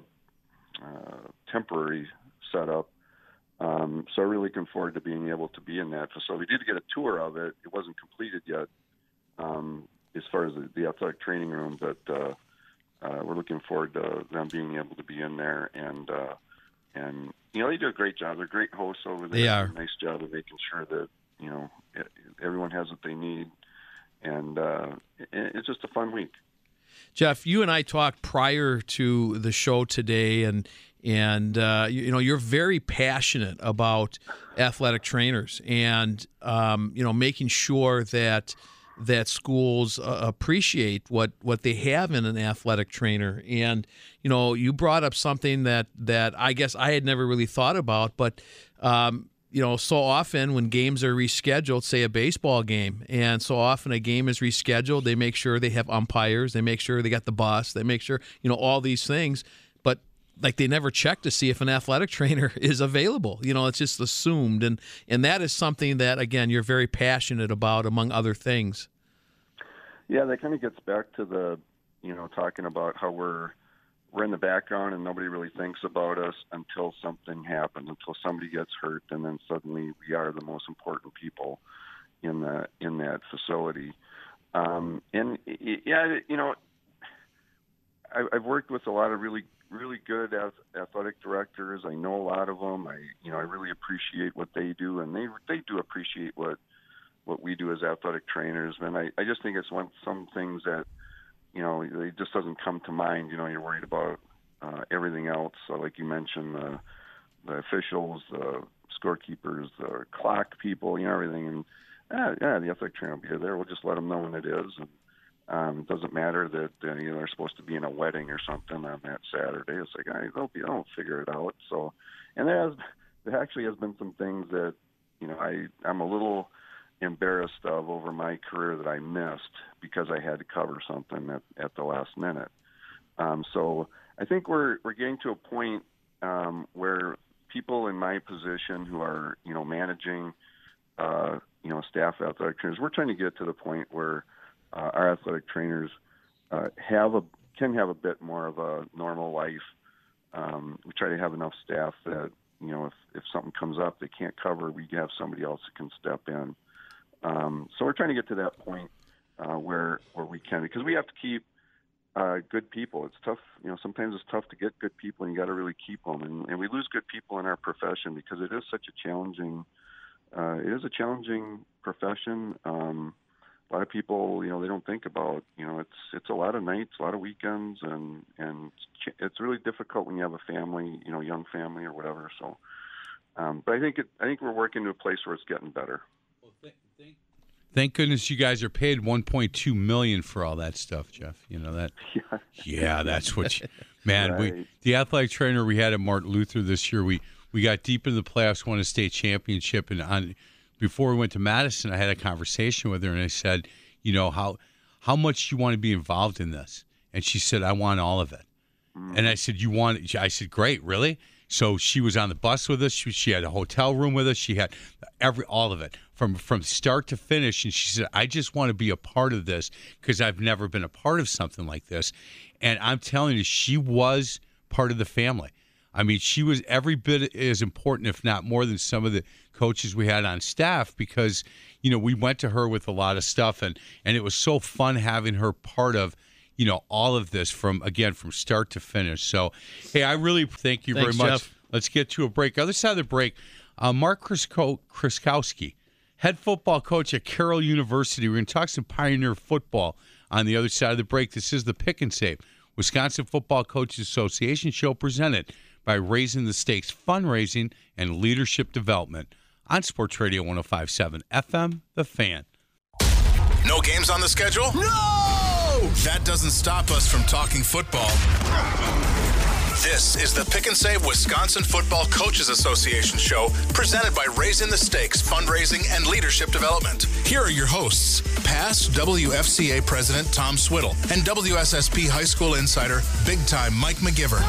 uh, temporary setup. Um, so I'm really looking forward to being able to be in that facility. We did get a tour of it. It wasn't completed yet um, as far as the, the athletic training room, but uh, uh, we're looking forward to them being able to be in there. And, uh, and you know, they do a great job. They're great hosts over there. They are. They do a nice job of making sure that, you know, everyone has what they need. And uh, it, it's just a fun week. Jeff, you and I talked prior to the show today, and and uh, you, you know you're very passionate about athletic trainers, and um, you know making sure that that schools uh, appreciate what, what they have in an athletic trainer. And you know, you brought up something that that I guess I had never really thought about, but um, you know, so often when games are rescheduled, say a baseball game, and so often a game is rescheduled, they make sure they have umpires, they make sure they got the bus, they make sure, you know, all these things, but like they never check to see if an athletic trainer is available. You know, it's just assumed, and and that is something that, again, you're very passionate about, among other things. Yeah, that kind of gets back to the, you know, talking about how we're we're in the background and nobody really thinks about us until something happens, until somebody gets hurt, and then suddenly we are the most important people in the in that facility. Um, and yeah, you know, I, I've worked with a lot of really really good athletic directors. I know a lot of them. I you know I really appreciate what they do, and they they do appreciate what what we do as athletic trainers. And I, I just think it's one some things that, you know, it just doesn't come to mind. You know, you're worried about uh, everything else. So like you mentioned, the, the officials, the scorekeepers, the clock people, you know, everything. And uh, yeah, the athletic trainer will be there. We'll just let them know when it is. And um, it doesn't matter that uh, you know they're supposed to be in a wedding or something on that Saturday. It's like I, they'll be, they'll figure it out. So, and there has there actually has been some things that you know I I'm a little embarrassed of over my career that I missed because I had to cover something at, at the last minute. Um, so I think we're we're getting to a point um, where people in my position who are you know managing uh, you know staff athletic trainers, we're trying to get to the point where uh, our athletic trainers uh, have a can have a bit more of a normal life. Um, we try to have enough staff that you know if if something comes up they can't cover, we have somebody else that can step in. Um, so we're trying to get to that point uh, where where we can, because we have to keep uh, good people. It's tough, you know. Sometimes it's tough to get good people, and you got to really keep them. And, and we lose good people in our profession because it is such a challenging. Uh, it is a challenging profession. Um, a lot of people, you know, they don't think about, you know, it's it's a lot of nights, a lot of weekends, and and it's, it's really difficult when you have a family, you know, young family or whatever. So, um, but I think it, I think we're working to a place where it's getting better. Thank goodness you guys are paid one point two million dollars for all that stuff, Jeff. You know that. Yeah, yeah that's what. You, man, right. we the athletic trainer we had at Martin Luther this year. We we got deep into the playoffs, won a state championship, and on before we went to Madison, I had a conversation with her, and I said, you know how how much you want to be involved in this, and she said, I want all of it. Mm. And I said, you want? I said, great, really. So she was on the bus with us. She, she had a hotel room with us. She had every all of it from from start to finish. And she said, I just want to be a part of this because I've never been a part of something like this. And I'm telling you, she was part of the family. I mean, she was every bit as important, if not more, than some of the coaches we had on staff because, you know, we went to her with a lot of stuff. And, and it was so fun having her part of, you know, all of this from, again, from start to finish. So, hey, I really thank you Thanks, very much. Jeff. Let's get to a break. Other side of the break, uh, Mark Krisko- Kriskowski, head football coach at Carroll University. We're going to talk some Pioneer football on the other side of the break. This is the Pick and Save, Wisconsin Football Coaches Association show presented by Raising the Stakes Fundraising and Leadership Development on Sports Radio one oh five point seven F M, The Fan. No games on the schedule? No! That doesn't stop us from talking football. This is the Pick and Save Wisconsin Football Coaches Association show presented by Raising the Stakes Fundraising and Leadership Development. Here are your hosts, past W F C A President Tom Swiddle and W S S P High School Insider, big-time Mike McGivern.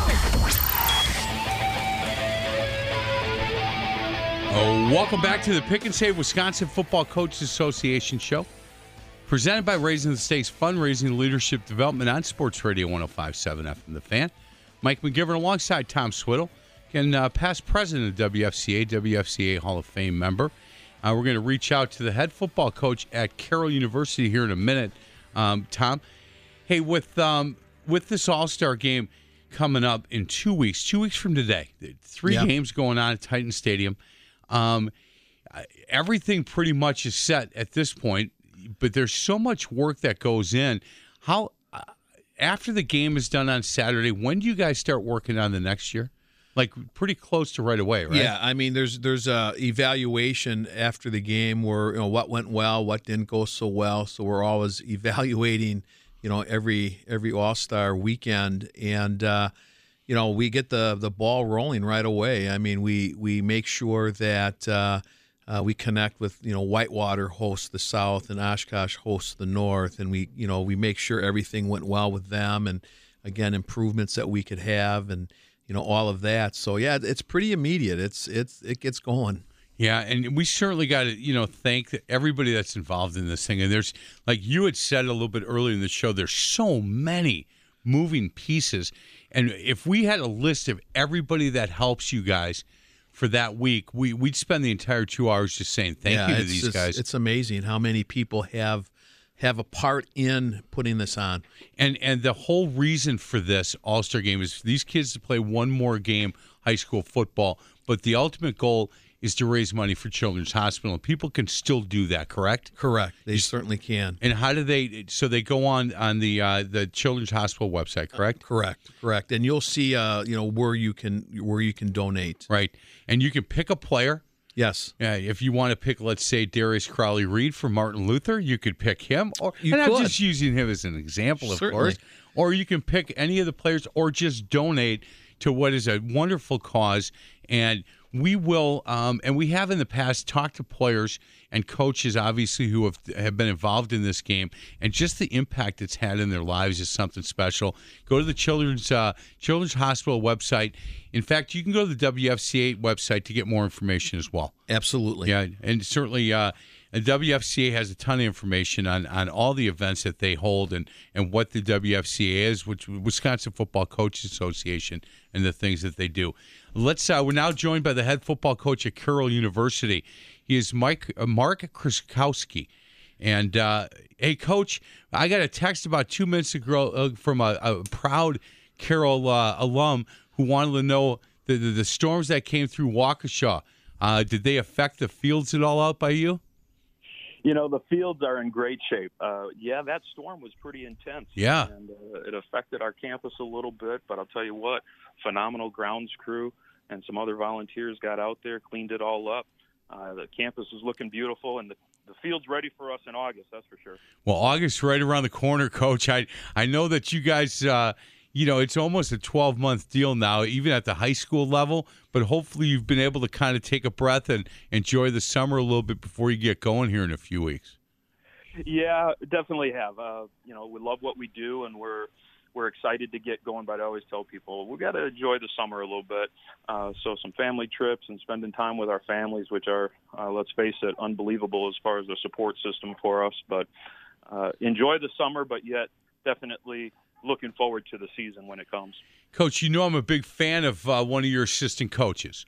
Oh, welcome back to the Pick and Save Wisconsin Football Coaches Association show. Presented by Raising the Stakes Fundraising and Leadership Development on Sports Radio one oh five point seven F M, The Fan. Mike McGivern alongside Tom Swiddle, and uh, past president of W F C A, W F C A Hall of Fame member. Uh, we're going to reach out to the head football coach at Carroll University here in a minute, um, Tom. Hey, with um, with this All-Star game coming up in two weeks, two weeks from today, three yeah. games going on at Titan Stadium. Um, everything pretty much is set at this point. But there's so much work that goes in. How uh, after the game is done on Saturday, when do you guys start working on the next year? Like pretty close to right away, right? Yeah, I mean, there's there's a evaluation after the game where you know what went well, what didn't go so well. So we're always evaluating, you know, every every All-Star weekend, and uh, you know we get the the ball rolling right away. I mean, we we make sure that. Uh, Uh, we connect with, you know, Whitewater hosts the South and Oshkosh hosts the North, and we, you know, we make sure everything went well with them, and again, improvements that we could have, and you know, all of that. So yeah, it's pretty immediate. It's it's it gets going. Yeah, and we certainly got to, you know, thank everybody that's involved in this thing. And there's, like you had said a little bit earlier in the show, there's so many moving pieces. And if we had a list of everybody that helps you guys for that week, we, we'd spend the entire two hours just saying thank yeah, you to it's, these it's, guys. It's amazing how many people have have a part in putting this on. And and the whole reason for this All-Star game is for these kids to play one more game, high school football. But the ultimate goal is to raise money for Children's Hospital. And people can still do that, correct? Correct. They certainly can. And how do they? So they go on on the uh, the Children's Hospital website, correct? Uh, correct. Correct. And you'll see, uh, you know, where you can where you can donate. Right. And you can pick a player. Yes. Yeah. If you want to pick, let's say, Darius Crowley Reed for Martin Luther, you could pick him. Or You and could. I'm just using him as an example, of Certainly. course. Or you can pick any of the players, or just donate to what is a wonderful cause. And we will, um, and we have in the past talked to players and coaches, obviously, who have have been involved in this game, and just the impact it's had in their lives is something special. Go to the Children's uh, Children's Hospital website. In fact, you can go to the W F C A website to get more information as well. Absolutely. Yeah, and certainly uh, the W F C A has a ton of information on, on all the events that they hold and, and what the W F C A is, which Wisconsin Football Coaches Association, and the things that they do. Let's. Uh, we're now joined by the head football coach at Carroll University. He is Mike uh, Mark Krzyzkowski. And uh, hey, Coach, I got a text about two minutes ago uh, from a, a proud Carroll uh, alum who wanted to know the, the the storms that came through Waukesha. Uh, did they affect the fields at all out by you? You know, the fields are in great shape. Uh, yeah, that storm was pretty intense. Yeah. And uh, it affected our campus a little bit, but I'll tell you what, phenomenal grounds crew and some other volunteers got out there, cleaned it all up. Uh, the campus is looking beautiful, and the, the field's ready for us in August, that's for sure. Well, August right around the corner, Coach. I, I know that you guys, uh, you know, it's almost a twelve-month deal now, even at the high school level, but hopefully you've been able to kind of take a breath and enjoy the summer a little bit before you get going here in a few weeks. Yeah, definitely have. Uh, you know, we love what we do, and we're we're excited to get going, but I always tell people we've got to enjoy the summer a little bit. Uh, so some family trips and spending time with our families, which are, uh, let's face it, unbelievable as far as the support system for us. But uh, enjoy the summer, but yet definitely looking forward to the season when it comes. Coach, you know I'm a big fan of uh, one of your assistant coaches.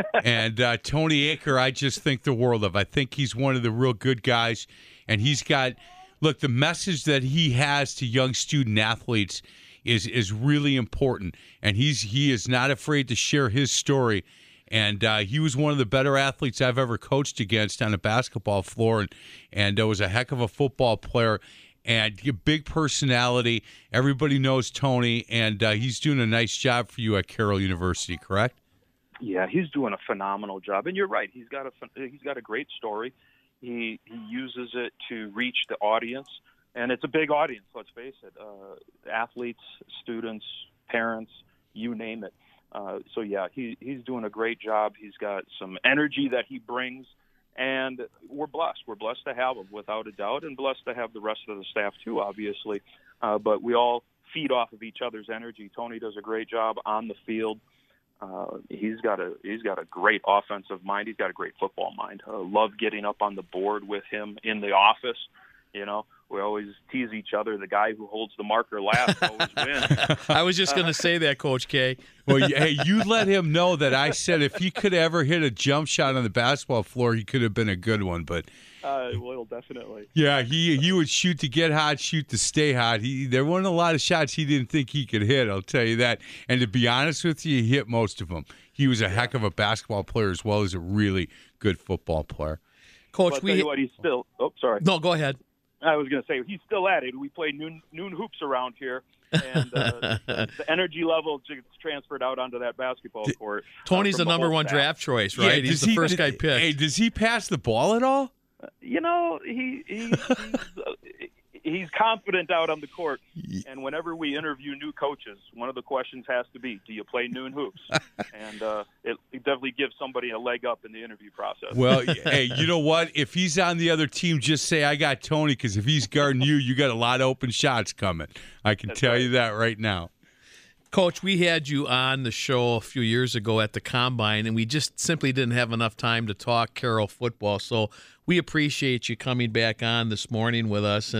and uh, Tony Aker, I just think the world of. I think he's one of the real good guys, and he's got – look, the message that he has to young student athletes is is really important, and he's he is not afraid to share his story. And uh, he was one of the better athletes I've ever coached against on a basketball floor, and and uh, was a heck of a football player. And a big personality. Everybody knows Tony, and uh, he's doing a nice job for you at Carroll University, correct? Yeah, he's doing a phenomenal job, and you're right. He's got a he's got a great story. He he uses it to reach the audience, and it's a big audience. Let's face it: uh, athletes, students, parents, you name it. Uh, so yeah, he he's doing a great job. He's got some energy that he brings, and we're blessed. We're blessed to have him, without a doubt, and blessed to have the rest of the staff too, obviously. Uh, but we all feed off of each other's energy. Tony does a great job on the field. Uh, he's got a he's got a great offensive mind. He's got a great football mind. Uh, love getting up on the board with him in the office. You know, we always tease each other. The guy who holds the marker last always wins. I was just going to say that, Coach K. Well, hey, you let him know that I said if he could ever hit a jump shot on the basketball floor, he could have been a good one. But uh, well, definitely. Yeah, he he would shoot to get hot, shoot to stay hot. He there weren't a lot of shots he didn't think he could hit. I'll tell you that. And to be honest with you, he hit most of them. He was a heck of a basketball player as well as a really good football player. Coach, well, we tell you what, he's still. Oh, sorry. No, go ahead. I was going to say he's still at it. We play noon noon hoops around here, and uh, the energy level gets transferred out onto that basketball court. Tony's uh, the the number whole one staff. draft choice, right? Yeah, He's does the he- first guy did- picked. Hey, does he pass the ball at all? You know, he, he he's, uh, he's confident out on the court. And whenever we interview new coaches, one of the questions has to be, do you play noon hoops? And uh, it, it definitely gives somebody a leg up in the interview process. Well, hey, you know what? If he's on the other team, just say I got Tony, because if he's guarding you, you got a lot of open shots coming. I can That's tell right. you that right now. Coach, we had you on the show a few years ago at the Combine, and we just simply didn't have enough time to talk Carroll football. So we appreciate you coming back on this morning with us. And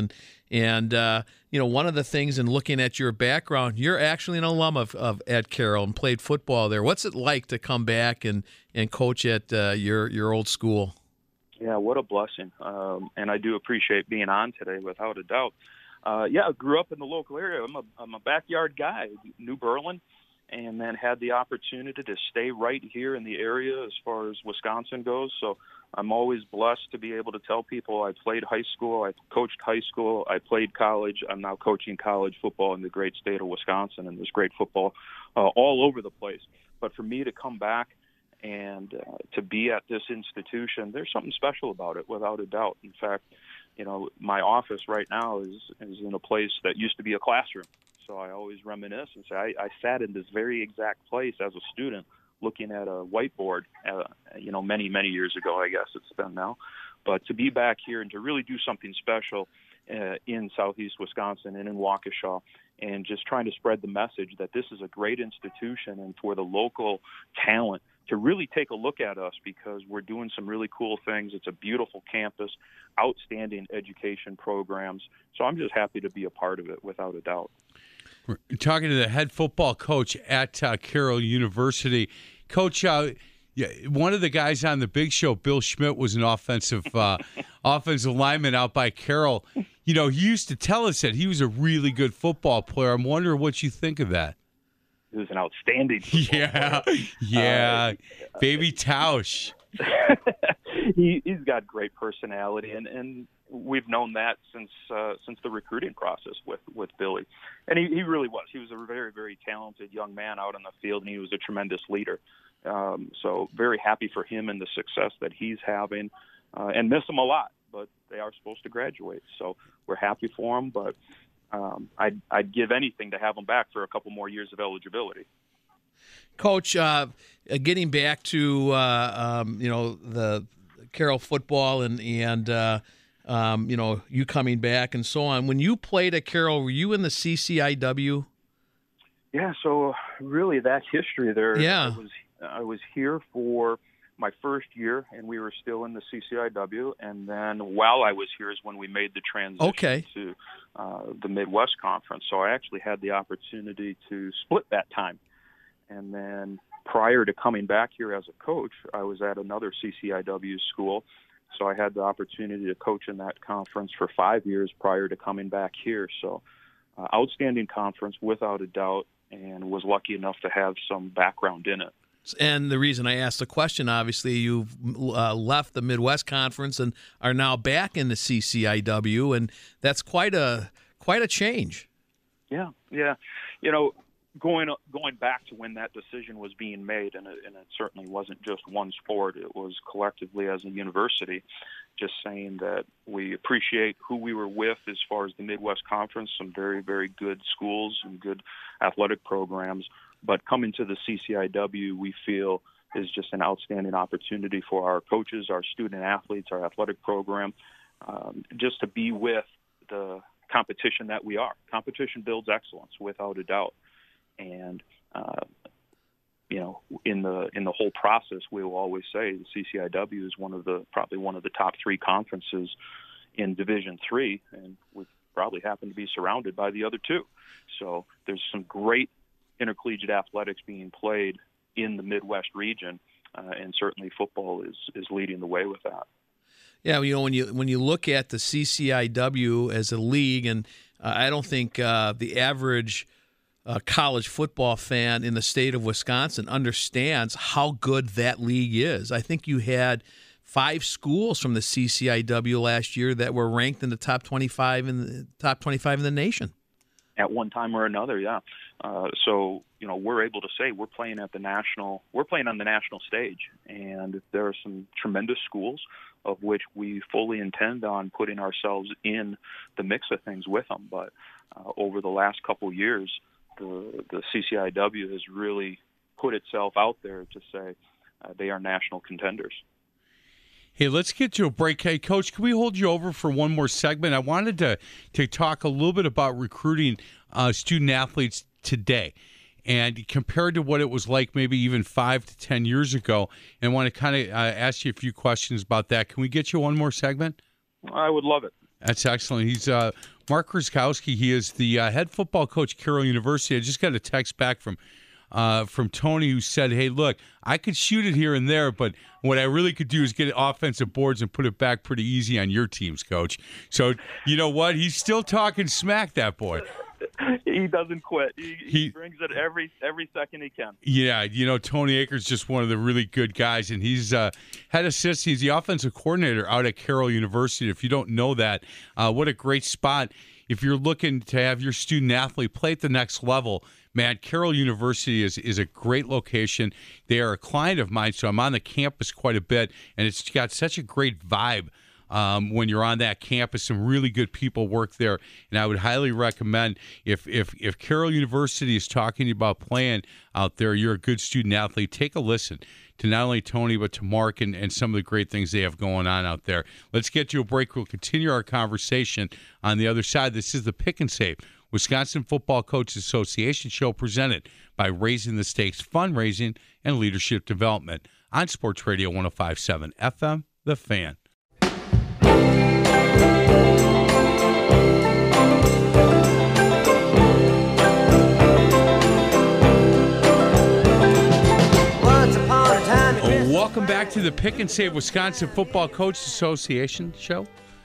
And, uh, you know, one of the things in looking at your background, you're actually an alum of, of at Carroll and played football there. What's it like to come back and, and coach at uh, your, your old school? Yeah, what a blessing. Um, and I do appreciate being on today, without a doubt. Uh, yeah, I grew up in the local area. I'm a, I'm a backyard guy, New Berlin, and then had the opportunity to stay right here in the area as far as Wisconsin goes. So I'm always blessed to be able to tell people I played high school, I coached high school, I played college. I'm now coaching college football in the great state of Wisconsin, and there's great football uh, all over the place. But for me to come back and uh, to be at this institution, there's something special about it, without a doubt. In fact, you know, my office right now is, is in a place that used to be a classroom. So I always reminisce and say I, I sat in this very exact place as a student looking at a whiteboard, uh, you know, many, many years ago, I guess it's been now. But to be back here and to really do something special uh, in southeast Wisconsin and in Waukesha, and just trying to spread the message that this is a great institution, and for the local talent to really take a look at us, because we're doing some really cool things. It's a beautiful campus, outstanding education programs. So I'm just happy to be a part of it, without a doubt. We're talking to the head football coach at uh, Carroll University. Coach, uh, yeah, one of the guys on the Big Show, Bill Schmidt, was an offensive uh, offensive lineman out by Carroll. You know, he used to tell us that he was a really good football player. I'm wondering what you think of that. He was an outstanding football yeah, player. yeah, uh, baby Tausch. he, he's got great personality, and, and we've known that since uh, since the recruiting process with, with Billy. And he, he really was. He was a very, very talented young man out on the field, and he was a tremendous leader. Um, so very happy for him and the success that he's having, uh, and miss him a lot, but they are supposed to graduate. So we're happy for him, but um, I'd, I'd give anything to have him back for a couple more years of eligibility. Coach, uh, getting back to uh, um, you know the Carroll football and and uh, um, you know you coming back and so on. When you played at Carroll, were you in the C C I W? Yeah, so really that history there. Yeah, I was I was here for my first year, and we were still in the C C I W. And then while I was here is when we made the transition okay. to uh, the Midwest Conference. So I actually had the opportunity to split that time. And then prior to coming back here as a coach, I was at another C C I W school. So I had the opportunity to coach in that conference for five years prior to coming back here. So uh, outstanding conference, without a doubt, and was lucky enough to have some background in it. And the reason I asked the question, obviously, you've uh, left the Midwest Conference and are now back in the C C I W, and that's quite a quite a change. Yeah, yeah. You know, going going back to when that decision was being made, and it, and it certainly wasn't just one sport, it was collectively as a university, just saying that we appreciate who we were with as far as the Midwest Conference, some very, very good schools and good athletic programs. But coming to the C C I W, we feel is just an outstanding opportunity for our coaches, our student athletes, our athletic program, um, just to be with the competition that we are. Competition builds excellence, without a doubt. And uh, you know, in the in the whole process, we will always say the C C I W is one of the probably one of the top three conferences in Division Three, and we probably happen to be surrounded by the other two. So there's some great intercollegiate athletics being played in the Midwest region, uh, and certainly football is is leading the way with that. Yeah, you know, when you when you look at the C C I W as a league, and uh, I don't think uh, the average uh, college football fan in the state of Wisconsin understands how good that league is. I think you had five schools from the C C I W last year that were ranked in the top twenty-five in the top twenty-five in the nation. At one time or another, yeah. Uh, so, you know, we're able to say we're playing at the national, we're playing on the national stage, and there are some tremendous schools of which we fully intend on putting ourselves in the mix of things with them. But uh, over the last couple years, the, the C C I W has really put itself out there to say uh, they are national contenders. Hey, let's get to a break. Hey, Coach, can we hold you over for one more segment? I wanted to, to talk a little bit about recruiting uh, student athletes today, and compared to what it was like maybe even five to ten years ago, and I want to kind of uh, ask you a few questions about that. Can we get you one more segment? I would love it. That's excellent. He's uh, Mark Ruskowski. He is the uh, head football coach at Carroll University. I just got a text back from uh, from Tony who said, hey, look, I could shoot it here and there, but what I really could do is get offensive boards and put it back pretty easy on your teams, Coach. So, you know what? He's still talking smack, that boy. He doesn't quit. He, he, He- brings it every every second he can. Yeah, you know, Tony Akers just one of the really good guys, and he's uh, head assist. He's the offensive coordinator out at Carroll University. If you don't know that, uh, what a great spot. If you're looking to have your student athlete play at the next level, man, Carroll University is, is a great location. They are a client of mine, so I'm on the campus quite a bit, and it's got such a great vibe. Um, when you're on that campus, some really good people work there, and I would highly recommend if if if Carroll University is talking to you about playing out there, you're a good student athlete, take a listen to not only Tony but to Mark and, and some of the great things they have going on out there. Let's get to a break. We'll continue our conversation on the other side. This is the Pick and Save Wisconsin Football Coaches Association show presented by Raising the Stakes Fundraising and Leadership Development on Sports Radio one oh five point seven F M, The Fan. Welcome back to the Pick and Save Wisconsin Football Coaches Association show.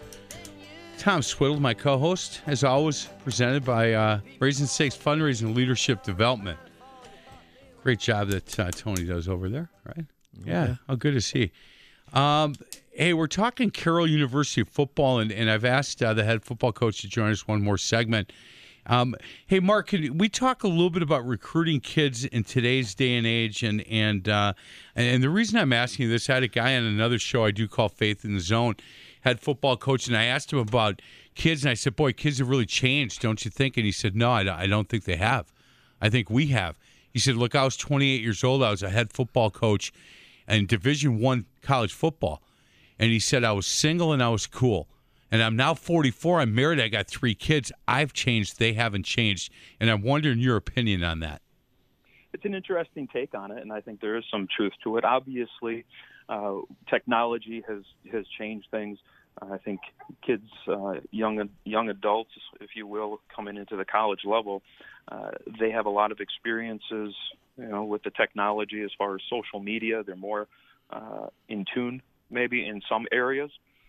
Tom Swiddle, my co-host, as always, presented by uh, Raising Stakes Fundraising and Leadership Development. Great job that uh, Tony does over there, right? Okay. Yeah, how good is he? Um, hey, we're talking Carroll University football, and, and I've asked uh, the head football coach to join us one more segment. Um, hey, Mark, can we talk a little bit about recruiting kids in today's day and age? And and uh, and the reason I'm asking you this, I had a guy on another show I do call Faith in the Zone, head football coach, and I asked him about kids, and I said, boy, kids have really changed, don't you think? And he said, no, I, I don't think they have. I think we have. He said, look, I was twenty-eight years old. I was a head football coach in Division One college football. And he said, I was single and I was cool. And I'm now forty-four. I'm married. I got three kids. I've changed. They haven't changed. And I'm wondering your opinion on that. It's an interesting take on it, and I think there is some truth to it. Obviously, uh, technology has, has changed things. Uh, I think kids, uh, young young adults, if you will, coming into the college level, uh, they have a lot of experiences, you know, with the technology as far as social media. They're more uh, in tune, maybe in some areas.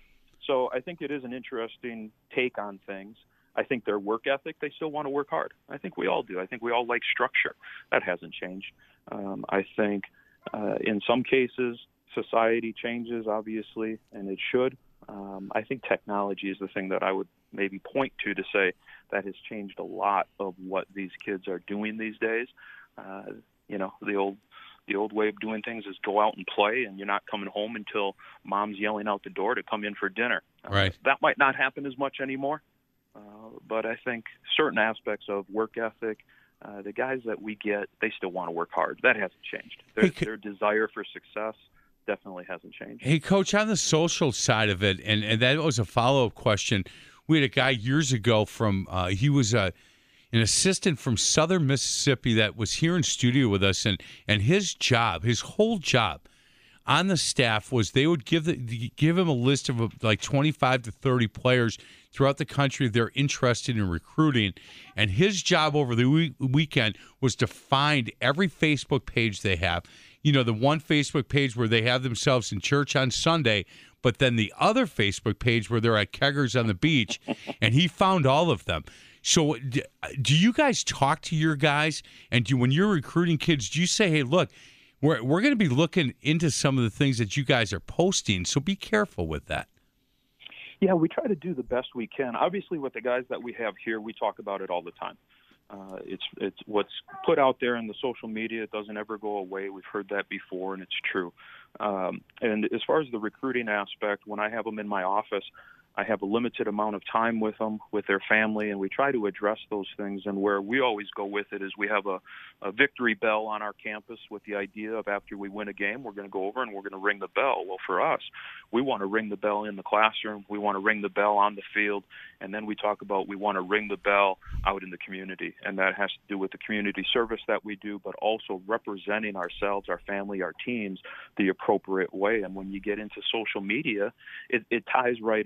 So I think it is an interesting take on things. I think their work ethic, they still want to work hard. I think we all do. I think we all like structure. That hasn't changed. Um, I think uh, in some cases, society changes, obviously, and it should. Um, I think technology is the thing that I would maybe point to to say that has changed a lot of what these kids are doing these days. Uh, you know, the old The old way of doing things is go out and play, and you're not coming home until mom's yelling out the door to come in for dinner. Right. Uh, that might not happen as much anymore, uh, but I think certain aspects of work ethic, uh, the guys that we get, they still want to work hard. That hasn't changed. Their, Hey, their desire for success definitely hasn't changed. Hey, Coach, on the social side of it, and, and that was a follow-up question. We had a guy years ago from, uh, he was a, an assistant from Southern Mississippi that was here in studio with us, and, and his job, his whole job on the staff was they would give the, give him a list of like twenty-five to thirty players throughout the country they're interested in recruiting, and his job over the week, weekend was to find every Facebook page they have. You know, the one Facebook page where they have themselves in church on Sunday, but then the other Facebook page where they're at keggers on the beach, and he found all of them. So do you guys talk to your guys, and do when you're recruiting kids, do you say, hey, look, we're we're going to be looking into some of the things that you guys are posting, so be careful with that? Yeah, we try to do the best we can. Obviously, with the guys that we have here, we talk about it all the time. Uh, it's it's what's put out there in the social media. It doesn't ever go away. We've heard that before, and it's true. Um, and as far as the recruiting aspect, when I have them in my office, I have a limited amount of time with them, with their family, and we try to address those things. And where we always go with it is we have a, a victory bell on our campus with the idea of after we win a game, we're going to go over and we're going to ring the bell. Well, for us, we want to ring the bell in the classroom. We want to ring the bell on the field. And then we talk about we want to ring the bell out in the community. And that has to do with the community service that we do, but also representing ourselves, our family, our teams the appropriate way. And when you get into social media, it, it ties right in.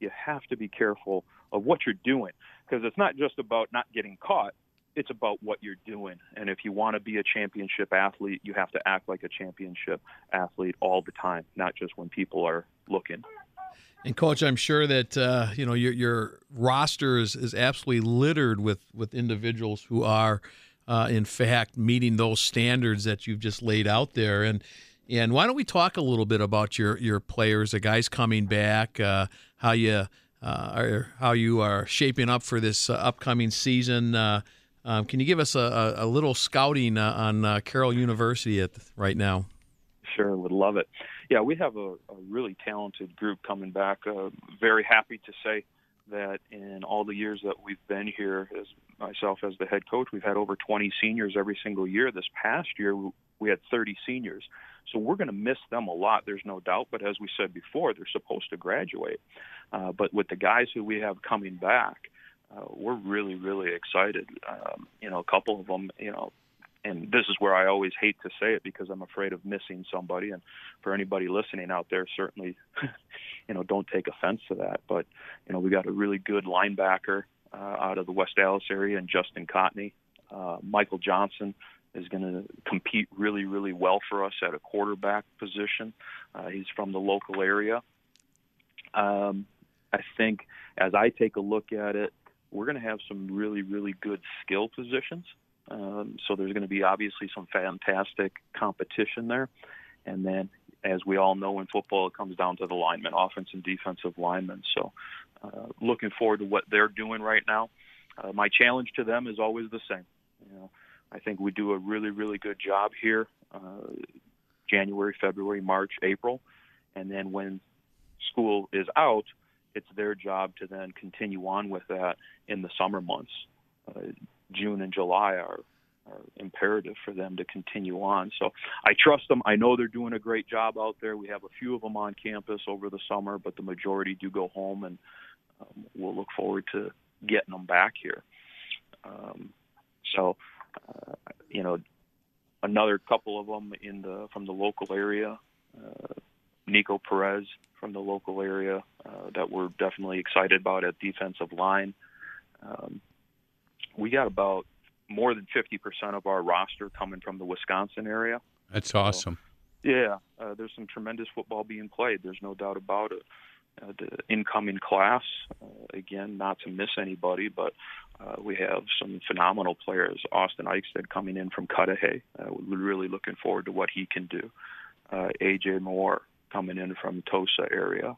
you have to be careful of what you're doing, because it's not just about not getting caught. It's about what you're doing. And if you want to be a championship athlete, you have to act like a championship athlete all the time, not just when people are looking. And Coach, I'm sure that uh, you know your your roster is, is absolutely littered with, with individuals who are, uh, in fact, meeting those standards that you've just laid out there. And and why don't we talk a little bit about your, your players, the guys coming back, uh, how you uh, are how you are shaping up for this uh, upcoming season. Uh, um, can you give us a, a, a little scouting uh, on uh, Carroll University at right now? Sure, would love it. Yeah, we have a, a really talented group coming back. Uh, very happy to say that in all the years that we've been here, as myself as the head coach, we've had over twenty seniors every single year. This past year, we had thirty seniors. So we're going to miss them a lot, there's no doubt. But as we said before, they're supposed to graduate. Uh, but with the guys who we have coming back, uh, we're really, really excited. Um, you know, a couple of them, you know, and this is where I always hate to say it because I'm afraid of missing somebody. And for anybody listening out there, certainly, you know, don't take offense to that. But, you know, we got a really good linebacker uh, out of the West Dallas area, and Justin Cotney. Uh, Michael Johnson is going to compete really, really well for us at a quarterback position. Uh, he's from the local area. Um, I think as I take a look at it, we're going to have some really, really good skill positions. Um, so there's going to be obviously some fantastic competition there. And then, as we all know in football, it comes down to the linemen, offense and defensive linemen. So uh, looking forward to what they're doing right now. Uh, my challenge to them is always the same. You know, I think we do a really, really good job here, uh, January, February, March, April. And then when school is out, it's their job to then continue on with that in the summer months. Uh, June and July are, are imperative for them to continue on. So I trust them. I know they're doing a great job out there. We have a few of them on campus over the summer, but the majority do go home, and um, we'll look forward to getting them back here. Um, so, uh, you know, another couple of them in the from the local area, uh, Nico Perez from the local area uh, that we're definitely excited about at defensive line. Um, we got about more than fifty percent of our roster coming from the Wisconsin area. That's awesome. So, yeah, uh, there's some tremendous football being played. There's no doubt about it. Uh, the incoming class, uh, again, not to miss anybody, but uh, we have some phenomenal players. Austin Eichstead coming in from Cudahy. Uh, we're really looking forward to what he can do. Uh, A J Moore coming in from Tosa area.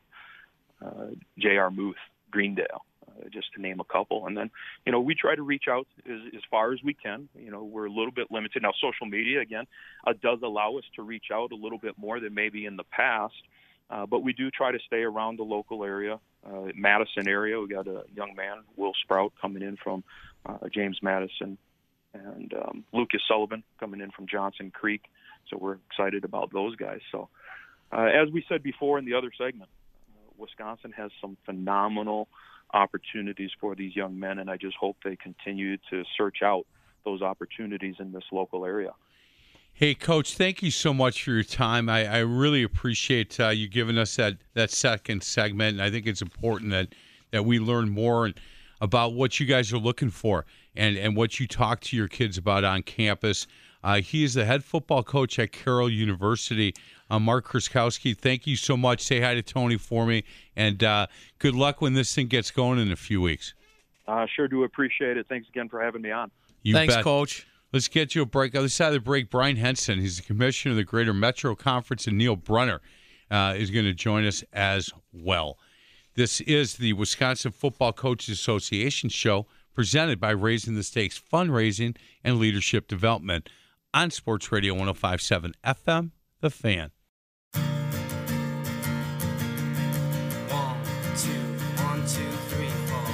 Uh, J R Muth, Greendale. Uh, just to name a couple. And then, you know, we try to reach out as, as far as we can. You know, we're a little bit limited. Now, social media, again, uh, does allow us to reach out a little bit more than maybe in the past. Uh, but we do try to stay around the local area. Uh, Madison area, we got a young man, Will Sprout, coming in from uh, James Madison, and um, Lucas Sullivan coming in from Johnson Creek. So we're excited about those guys. So uh, as we said before in the other segment, uh, Wisconsin has some phenomenal opportunities for these young men, and I just hope they continue to search out those opportunities in this local area. Hey, Coach, thank you so much for your time. I, I really appreciate uh, you giving us that, that second segment, and I think it's important that, that we learn more about what you guys are looking for and, and what you talk to your kids about on campus. Uh, he is the head football coach at Carroll University. Uh, Mark Krzyzkowski, thank you so much. Say hi to Tony for me, and uh, good luck when this thing gets going in a few weeks. I uh, sure do appreciate it. Thanks again for having me on. You Thanks, bet. Coach. Let's get you a break. Other side of the break, Brian Henson. He's the commissioner of the Greater Metro Conference, and Neil Brunner uh, is going to join us as well. This is the Wisconsin Football Coaches Association show presented by Raising the Stakes Fundraising and Leadership Development on Sports Radio one oh five point seven F M, The Fan. One, two, one, two, three, four.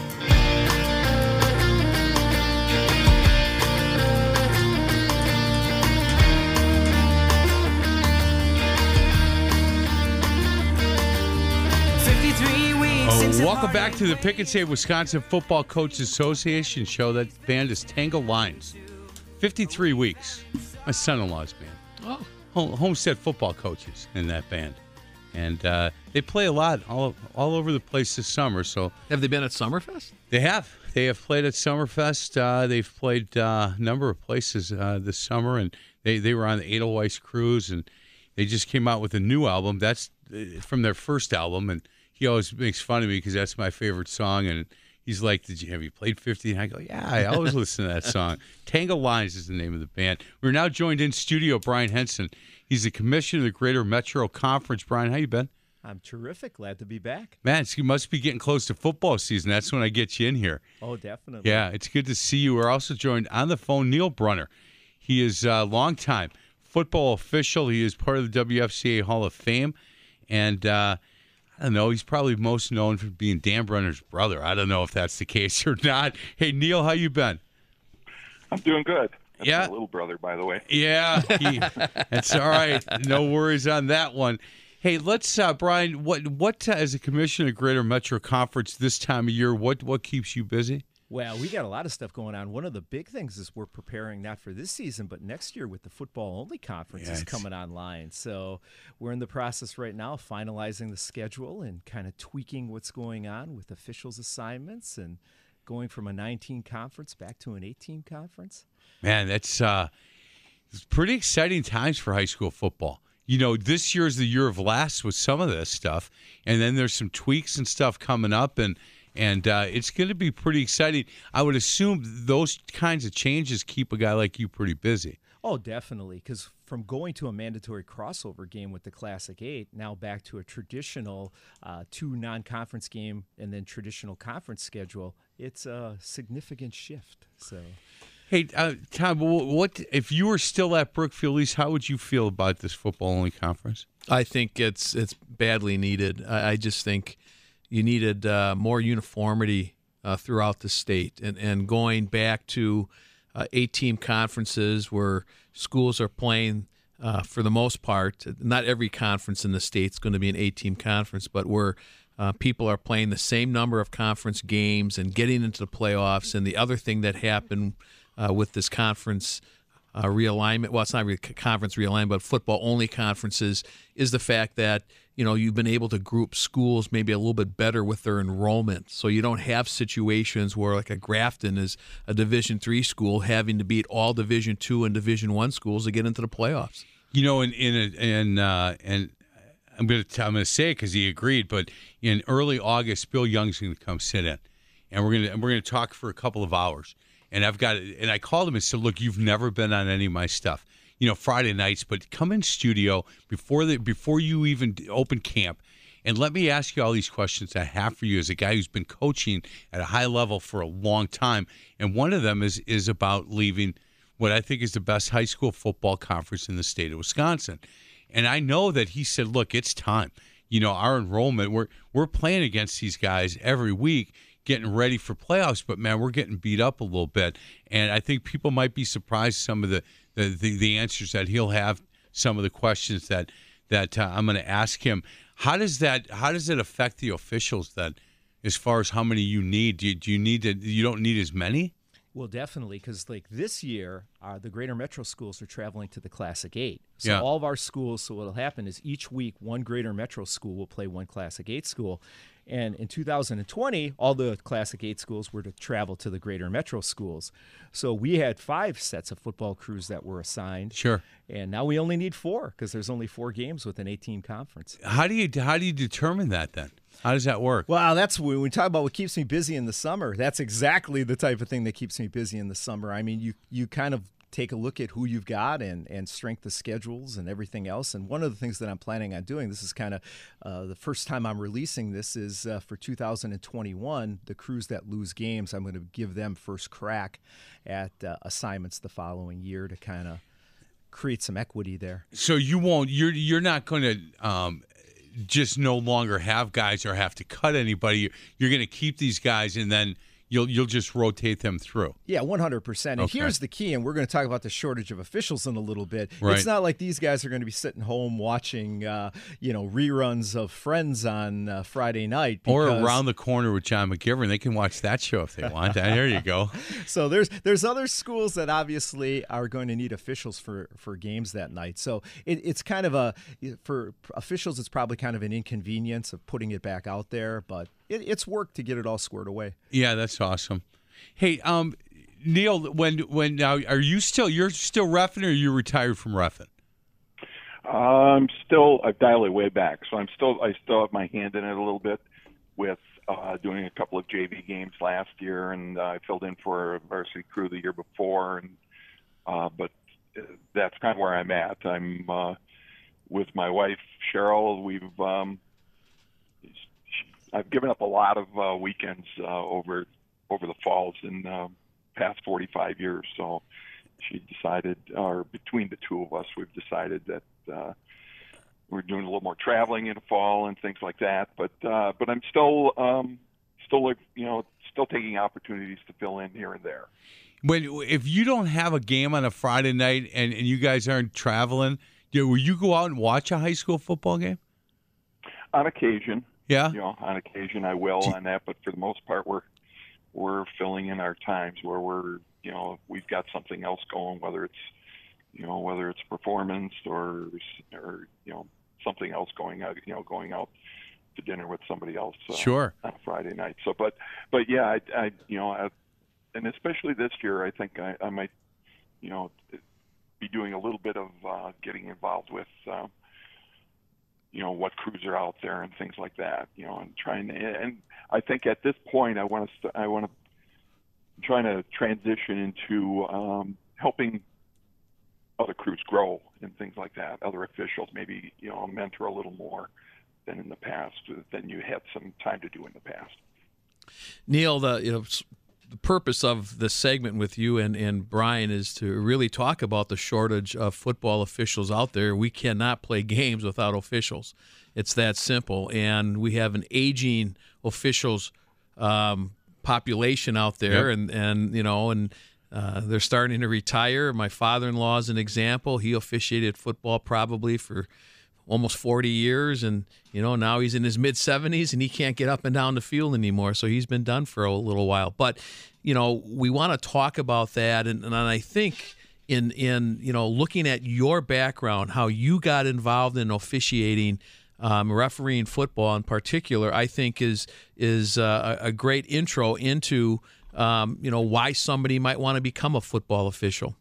fifty-three weeks Oh, into welcome back to the heartache. Pick and Save Wisconsin Football Coaches Association show. That band is Tangle Lines. fifty-three weeks. My son-in-law's band. Oh, Home, Homestead football coaches in that band. And uh, they play a lot all all over the place this summer. So Have they been at Summerfest? they have. They have played at Summerfest. Uh, they've played uh, a number of places uh, this summer, and they, they were on the Edelweiss cruise, and they just came out with a new album. That's uh, from their first album, and he always makes fun of me because that's my favorite song. And he's like, "Did you have you played fifty?" And I go, "Yeah, I always listen to that song." Tango Lines is the name of the band. We're now joined in studio Brian Henson. He's the commissioner of the Greater Metro Conference. Brian, how you been? I'm terrific. Glad to be back. Man, you must be getting close to football season. That's when I get you in here. Oh, definitely. Yeah, it's good to see you. We're also joined on the phone, Neil Brunner. He is a longtime football official. He is part of the W F C A Hall of Fame. And uh, I don't know, he's probably most known for being Dan Brunner's brother. I don't know if that's the case or not. Hey, Neil, how you been? I'm doing good. That's Yeah. my little brother, by the way. Yeah, he, that's all right. No worries on that one. Hey, let's, uh, Brian. What, what uh, as a commissioner of Greater Metro Conference this time of year? What, what keeps you busy? Well, we got a lot of stuff going on. One of the big things is we're preparing not for this season, but next year with the football-only conference Yeah, is it's- coming online. So we're in the process right now of finalizing the schedule and kind of tweaking what's going on with officials' assignments and going from a nine-team conference back to an eight-team conference. Man, that's uh, it's pretty exciting times for high school football. You know, this year's the year of last with some of this stuff, and then there's some tweaks and stuff coming up, and and uh, it's going to be pretty exciting. I would assume those kinds of changes keep a guy like you pretty busy. Oh, definitely. Because from going to a mandatory crossover game with the Classic Eight, now back to a traditional uh, two non-conference game and then traditional conference schedule, it's a significant shift. So, Hey, uh, Tom, wh- what if you were still at Brookfield East? How would you feel about this football-only conference? I think it's it's badly needed. I, I just think you needed uh, more uniformity uh, throughout the state, and and going back to uh, eight-team conferences where schools are playing uh, for the most part. Not every conference in the state is going to be an eight-team conference, but where uh, people are playing the same number of conference games and getting into the playoffs. And the other thing that happened uh, with this conference uh, realignment, well, it's not really conference realignment, but football-only conferences, is the fact that, you know, you've been able to group schools maybe a little bit better with their enrollment. So you don't have situations where, like, a Grafton is a Division three school having to beat all Division two and Division one schools to get into the playoffs. You know, in in a, in uh, and I'm gonna t- I'm gonna say it because he agreed, but in early August, Bill Young's gonna come sit in, and we're gonna and we're gonna talk for a couple of hours. And I've got and I called him and said, look, you've never been on any of my stuff, you know, Friday nights, but come in studio before the before you even open camp, and let me ask you all these questions I have for you as a guy who's been coaching at a high level for a long time. And one of them is is about leaving what I think is the best high school football conference in the state of Wisconsin. And I know that he said, look, it's time. You know, our enrollment, we're we're playing against these guys every week, getting ready for playoffs, but man, we're getting beat up a little bit. And I think people might be surprised some of the the, the, the answers that he'll have, some of the questions that that uh, I'm going to ask him. How does that how does it affect the officials then, as far as how many you need? Do you, do you need to, you don't need as many? well, definitely, because like this year, uh, the Greater Metro schools are traveling to the Classic Eight. So Yeah. all of our schools, so what will happen is each week, one Greater Metro school will play one Classic Eight school. And in two thousand twenty, all the Classic Eight schools were to travel to the Greater Metro schools. So we had five sets of football crews that were assigned. Sure. And now we only need four because there's only four games with an eight-team conference. How do you how do you determine that then? How does that work? Well, that's when we talk about what keeps me busy in the summer. That's exactly the type of thing that keeps me busy in the summer. I mean, you you kind of take a look at who you've got and, and strength of schedules and everything else. And one of the things that I'm planning on doing, this is kind of uh, the first time I'm releasing this, is uh, for two thousand twenty-one, the crews that lose games, I'm going to give them first crack at uh, assignments the following year to kind of create some equity there. So you won't you're you're not going to um, just no longer have guys or have to cut anybody. You're going to keep these guys and then you'll you'll just rotate them through. Yeah, one hundred percent. And Okay. here's the key, and we're going to talk about the shortage of officials in a little bit. Right. It's not like these guys are going to be sitting home watching, uh, you know, reruns of Friends on uh, Friday night. Or because- Around the Corner with John McGivern. They can watch that show if they want. There you go. So there's there's other schools that obviously are going to need officials for, for games that night. So it, it's kind of a for officials, it's probably kind of an inconvenience of putting it back out there, but it, it's work to get it all squared away. Yeah, that's awesome. Hey, um, Neil, when when now are you still you're still reffing, or are you retired from reffing? I'm still I've dialed it way back, so I'm still I still have my hand in it a little bit with uh, doing a couple of J V games last year, and uh, I filled in for a varsity crew the year before, and uh, but that's kind of where I'm at. I'm uh, with my wife Cheryl. We've um, I've given up a lot of uh, weekends uh, over over the falls in the uh, past forty-five years. So she decided, or between the two of us, we've decided that uh, we're doing a little more traveling in the fall and things like that. But uh, but I'm still um, still you know still taking opportunities to fill in here and there. When if you don't have a game on a Friday night and, and you guys aren't traveling, you know, will you go out and watch a high school football game? On occasion. Yeah. You know, on occasion I will on that, but for the most part, we're we're filling in our times where we're, you know, we've got something else going, whether it's, you know, whether it's performance or or you know something else going out, you know, going out to dinner with somebody else. Uh, Sure. On a Friday night. So, but but yeah, I, I you know, I, and especially this year, I think I, I might, you know, be doing a little bit of uh, getting involved with. Uh, you know, what crews are out there and things like that, you know, and trying to, and I think at this point I want to, st- I want to, I'm trying to transition into um, helping other crews grow and things like that, other officials, maybe, you know, mentor a little more than in the past, than you had some time to do in the past. Neil, the, you know, the purpose of this segment with you and, and Brian is to really talk about the shortage of football officials out there. We cannot play games without officials. It's that simple. And we have an aging officials um, population out there, Yep. and, and you know, and uh, they're starting to retire. My father-in-law is an example. He officiated football probably for almost forty years, and you know now he's in his mid seventies and he can't get up and down the field anymore, so he's been done for a little while. But you know we want to talk about that, and, and I think in in you know looking at your background, how you got involved in officiating, um, refereeing football in particular, I think is is uh, a great intro into um, you know why somebody might want to become a football official.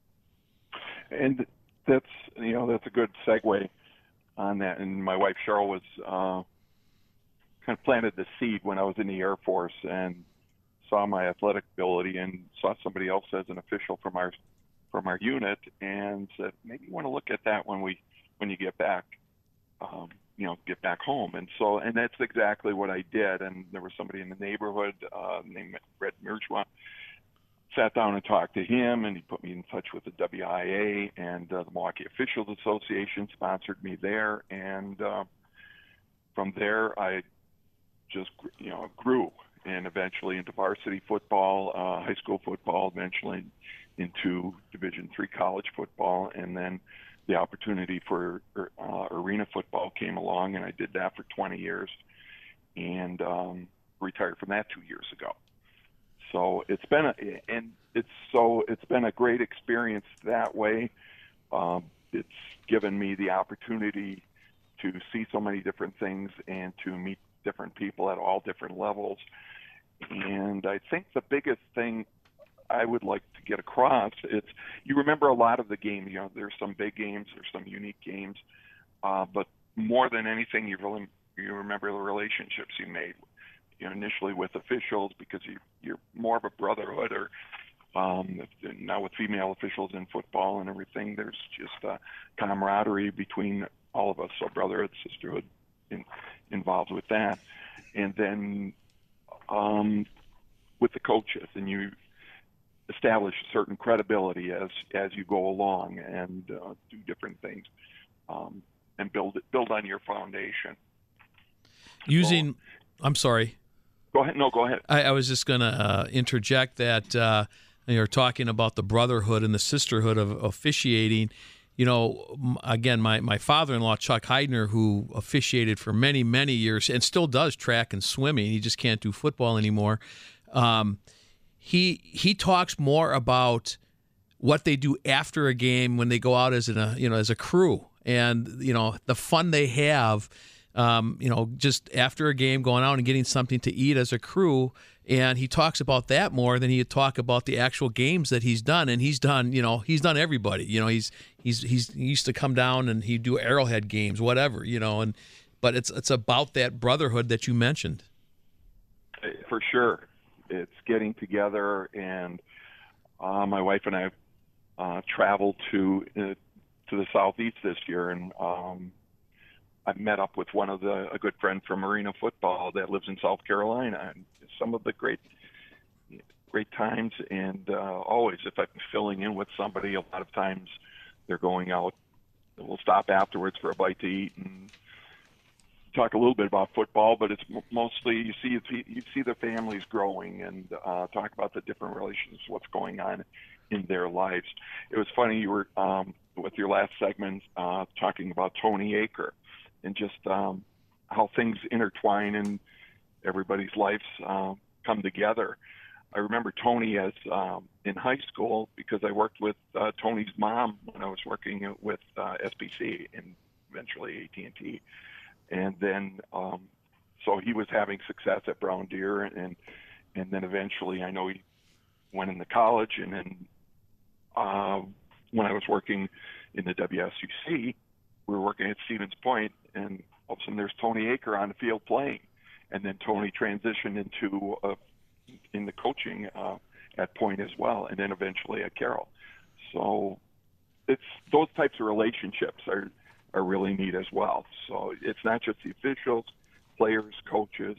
And that's you know that's a good segue on that. And my wife Cheryl was uh, kind of planted the seed when I was in the Air Force and saw my athletic ability and saw somebody else as an official from our from our unit and said, maybe you want to look at that when we when you get back, um, you know, get back home. And so and that's exactly what I did. And there was somebody in the neighborhood uh, named Red Mirchwa. Sat down and talked to him, and he put me in touch with the W I A, and uh, the Milwaukee Officials Association sponsored me there. And uh, from there, I just you know grew, and eventually into varsity football, uh, high school football, eventually into Division three college football, and then the opportunity for uh, arena football came along, and I did that for twenty years, and um, retired from that two years ago. So it's been a, and it's so it's been a great experience that way. Um, it's given me the opportunity to see so many different things and to meet different people at all different levels. And I think the biggest thing I would like to get across is you remember a lot of the games. You know, there's some big games, there's some unique games, uh, but more than anything, you really you remember the relationships you made. You know, initially with officials because you, you're more of a brotherhood, or um, now with female officials in football and everything, there's just uh, camaraderie between all of us, so brotherhood, sisterhood in, involved with that. And then um, with the coaches, and you establish a certain credibility as as you go along and uh, do different things um, and build build on your foundation. Using, I'm sorry. Go ahead. No, go ahead. I, I was just going to uh, interject that uh, you're talking about the brotherhood and the sisterhood of officiating. You know, again, my, my father-in-law, Chuck Heidner, who officiated for many, many years and still does track and swimming. He just can't do football anymore. Um, he he talks more about what they do after a game when they go out as a you know as a crew, and you know the fun they have. Um, you know, just after a game, going out and getting something to eat as a crew. And he talks about that more than he'd talk about the actual games that he's done. And he's done, you know, he's done everybody. You know, he's he's he's he used to come down and he'd do Arrowhead games, whatever, you know. And but it's it's about that brotherhood that you mentioned. For sure, it's getting together, and uh, my wife and I uh, traveled to uh, to the southeast this year, and um, I met up with one of the a good friend from Arena Football that lives in South Carolina, and some of the great great times. And uh, always, if I'm filling in with somebody, a lot of times they're going out. We'll stop afterwards for a bite to eat and talk a little bit about football, but it's mostly you see you see the families growing and uh, talk about the different relations, what's going on in their lives. It was funny you were um, with your last segment uh, talking about Tony Aker. And just um, how things intertwine and everybody's lives uh, come together. I remember Tony as um, in high school because I worked with uh, Tony's mom when I was working with uh, S B C and eventually A T and T. And then, um, so he was having success at Brown Deer, and and then eventually I know he went into college, and then uh, when I was working in the W S U C, we were working at Stevens Point, and all of a sudden there's Tony Aker on the field playing. And then Tony transitioned into uh, in the coaching uh, at Point as well, and then eventually at Carroll. So it's those types of relationships are, are really neat as well. So it's not just the officials, players, coaches,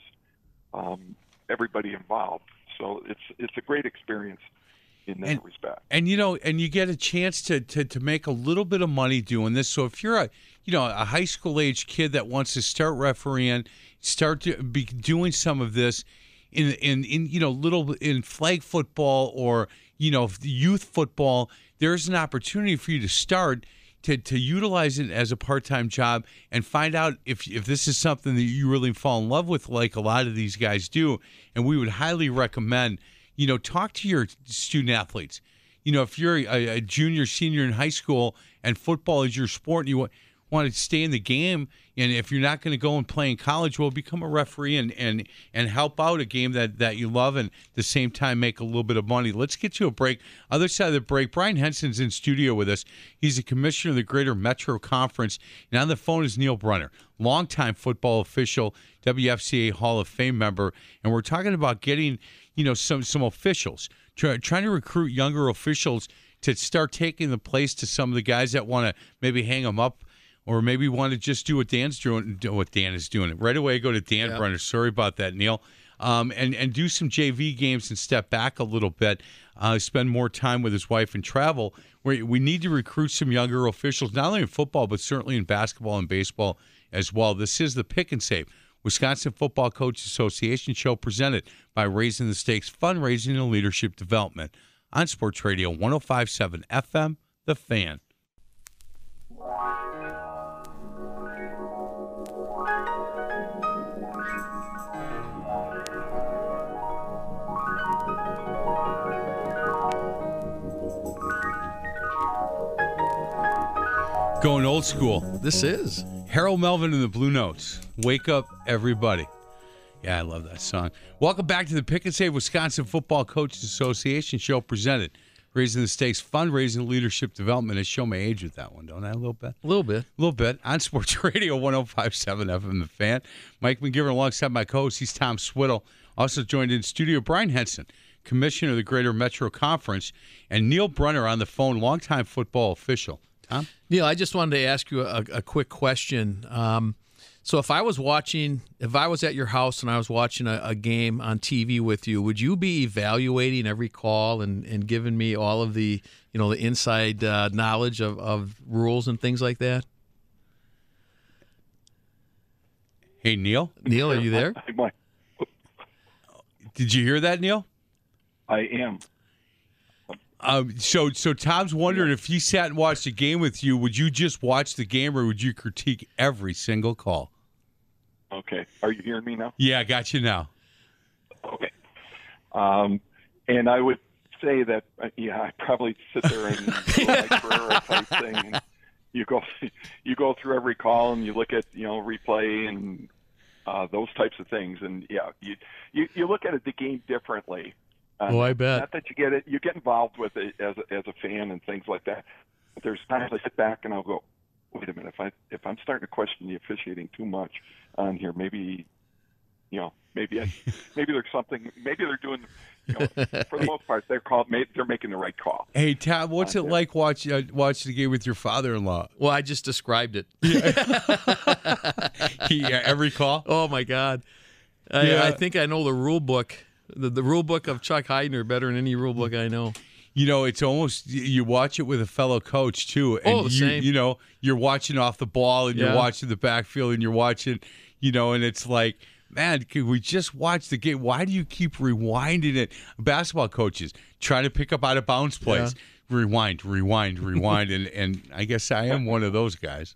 um, everybody involved. So it's it's a great experience in that and, respect. And you know, and you get a chance to, to to make a little bit of money doing this. So if you're a you know a high school age kid that wants to start refereeing, start to be doing some of this in in in you know little in flag football or you know youth football, there's an opportunity for you to start to to utilize it as a part-time job and find out if if this is something that you really fall in love with, like a lot of these guys do. And we would highly recommend, you know, talk to your student athletes. You know, if you're a, a junior, senior in high school and football is your sport and you want, want to stay in the game, and if you're not going to go and play in college, well, become a referee and and and help out a game that, that you love and at the same time make a little bit of money. Let's get to a break. Other side of the break, Brian Henson's in studio with us. He's the commissioner of the Greater Metro Conference. And on the phone is Neil Brunner, longtime football official, W F C A Hall of Fame member. And we're talking about getting, you know, some some officials, try, trying to recruit younger officials to start taking the place to some of the guys that want to maybe hang them up, or maybe want to just do what Dan's doing. Do what Dan is doing. Right away, go to Dan yeah. Brunner. Sorry about that, Neil. Um, and and do some J V games and step back a little bit. Uh, spend more time with his wife and travel. We we need to recruit some younger officials, not only in football but certainly in basketball and baseball as well. This is the Pick and Save Wisconsin Football Coaches Association show presented by Raising the Stakes Fundraising and Leadership Development on Sports Radio one oh five point seven F M, The Fan. Going old school. This is Harold Melvin and the Blue Notes. Wake up, everybody. Yeah, I love that song. Welcome back to the Pick and Save Wisconsin Football Coaches Association show presented Raising the Stakes Fundraising Leadership Development. I show my age with that one, don't I? A little bit? A little bit. A little bit. On Sports Radio one oh five point seven F M, The Fan. Mike McGivern alongside my co-host. He's Tom Swittle. Also joined in studio, Brian Henson, Commissioner of the Greater Metro Conference, and Neil Brunner on the phone, longtime football official. Tom? Neil, I just wanted to ask you a, a quick question. Um, so if I was watching, if I was at your house and I was watching a, a game on T V with you, would you be evaluating every call and, and giving me all of the, you know, the inside uh, knowledge of, of rules and things like that? Hey, Neil? Neil, are you there? Did you hear that, Neil? I am. Um, so, so Tom's wondering if he sat and watched a game with you, would you just watch the game or would you critique every single call? Okay. Are you hearing me now? Yeah, I got you now. Okay. Um, and I would say that, uh, yeah, I probably sit there and do my Carrera type thing. And you go, you go through every call and you look at, you know, replay and uh, those types of things. And yeah, you, you, you look at it, the game differently. Um, oh, I bet. Not that you get it, you get involved with it as a, as a fan and things like that. But there's times I sit back and I'll go, wait a minute, if I if I'm starting to question the officiating too much on here, maybe, you know, maybe I, maybe there's something, maybe they're doing, you know, for the most part, they're called, they're making the right call. Hey, Tom, what's it like watch uh, watch the game with your father-in-law? Well, I just described it. he, uh, every call? Oh my God, I, Yeah. I think I know the rule book, the, the rule book of Chuck Heidner better than any rule book I know. You know, it's almost you watch it with a fellow coach too, and Oh, the you, same. you know, you're watching off the ball, and Yeah. you're watching the backfield, and you're watching, you know, and it's like, man, could we just watch the game? Why do you keep rewinding it? Basketball coaches trying to pick up out of bounds plays, rewind, rewind, rewind, and and I guess I am one of those guys.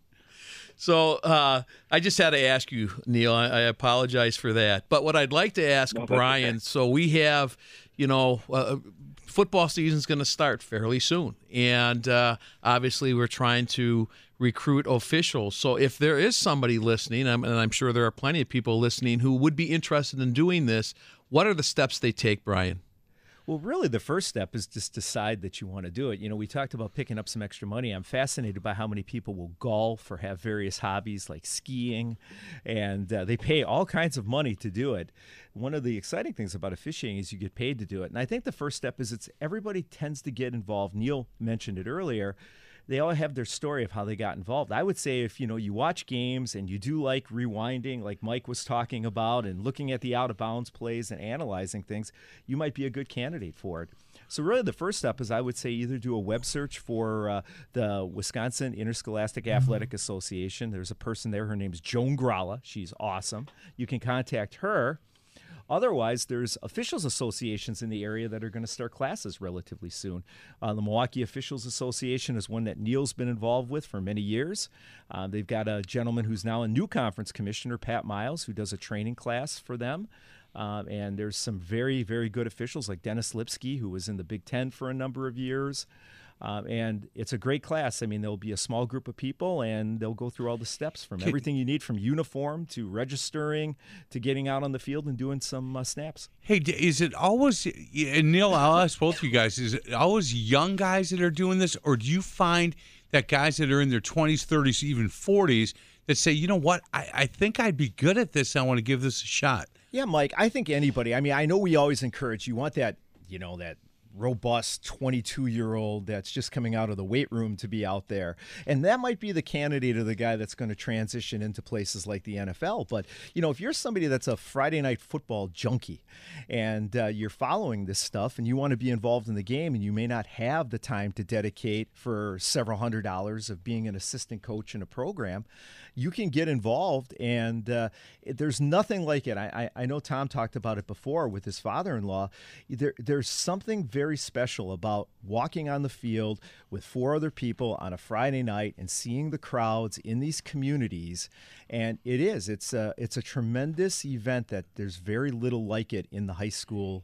So uh, I just had to ask you, Neil. I, I apologize for that. But what I'd like to ask No, that's Brian, okay. so we have, you know, uh, football season's going to start fairly soon. And uh, obviously we're trying to recruit officials. So if there is somebody listening, um, and I'm sure there are plenty of people listening who would be interested in doing this, what are the steps they take, Brian? Well, really, the first step is just decide that you want to do it. You know, we talked about picking up some extra money. I'm fascinated by how many people will golf or have various hobbies like skiing, and uh, they pay all kinds of money to do it. One of the exciting things about officiating is you get paid to do it. And I think the first step is it's everybody tends to get involved. Neil mentioned it earlier. They all have their story of how they got involved. I would say if, you know, you watch games and you do like rewinding, like Mike was talking about, and looking at the out-of-bounds plays and analyzing things, you might be a good candidate for it. So really the first step is I would say either do a web search for uh, the Wisconsin Interscholastic Athletic Association. There's a person there. Her name's Joan Gralla. She's awesome. You can contact her. Otherwise, there's officials associations in the area that are going to start classes relatively soon. Uh, the Milwaukee Officials Association is one that Neil's been involved with for many years. Uh, they've got a gentleman who's now a new conference commissioner, Pat Miles, who does a training class for them. Um, and there's some very, very good officials like Dennis Lipsky, who was in the Big Ten for a number of years. Um, and it's a great class. I mean, there'll be a small group of people, and they'll go through all the steps from everything you need from uniform to registering to getting out on the field and doing some uh, snaps. Hey, d- is it always, and Neil, I'll ask both of you guys, is it always young guys that are doing this, or do you find that guys that are in their twenties, thirties, even forties that say, you know what, I, I think I'd be good at this, I want to give this a shot? Yeah, Mike, I think anybody, I mean, I know we always encourage, you want that, you know, that robust twenty-two-year-old that's just coming out of the weight room to be out there. And that might be the candidate or the guy that's going to transition into places like the N F L. But, you know, if you're somebody that's a Friday night football junkie and uh, you're following this stuff and you want to be involved in the game and you may not have the time to dedicate for several hundred dollars of being an assistant coach in a program, you can get involved, and uh, it, there's nothing like it. I, I, I know Tom talked about it before with his father-in-law. There, there's something very special about walking on the field with four other people on a Friday night and seeing the crowds in these communities, and it is. It's a, it's a tremendous event that there's very little like it in the high school.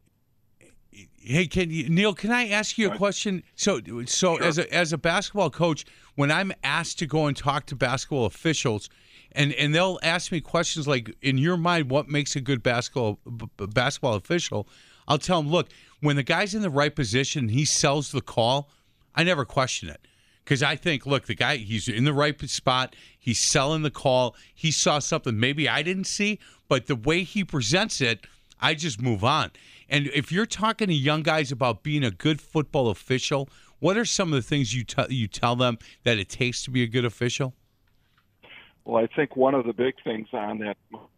Hey, can you, Neil, can I ask you a question? So, so Sure. as a as a basketball coach, when I'm asked to go and talk to basketball officials, and, and they'll ask me questions like, in your mind, what makes a good basketball b- b- basketball official? I'll tell them, look, when the guy's in the right position, he sells the call, I never question it. Because I think, look, the guy, he's in the right spot. He's selling the call. He saw something maybe I didn't see, but the way he presents it, I just move on. And if you're talking to young guys about being a good football official, what are some of the things you, t- you tell them that it takes to be a good official? Well, I think one of the big things on that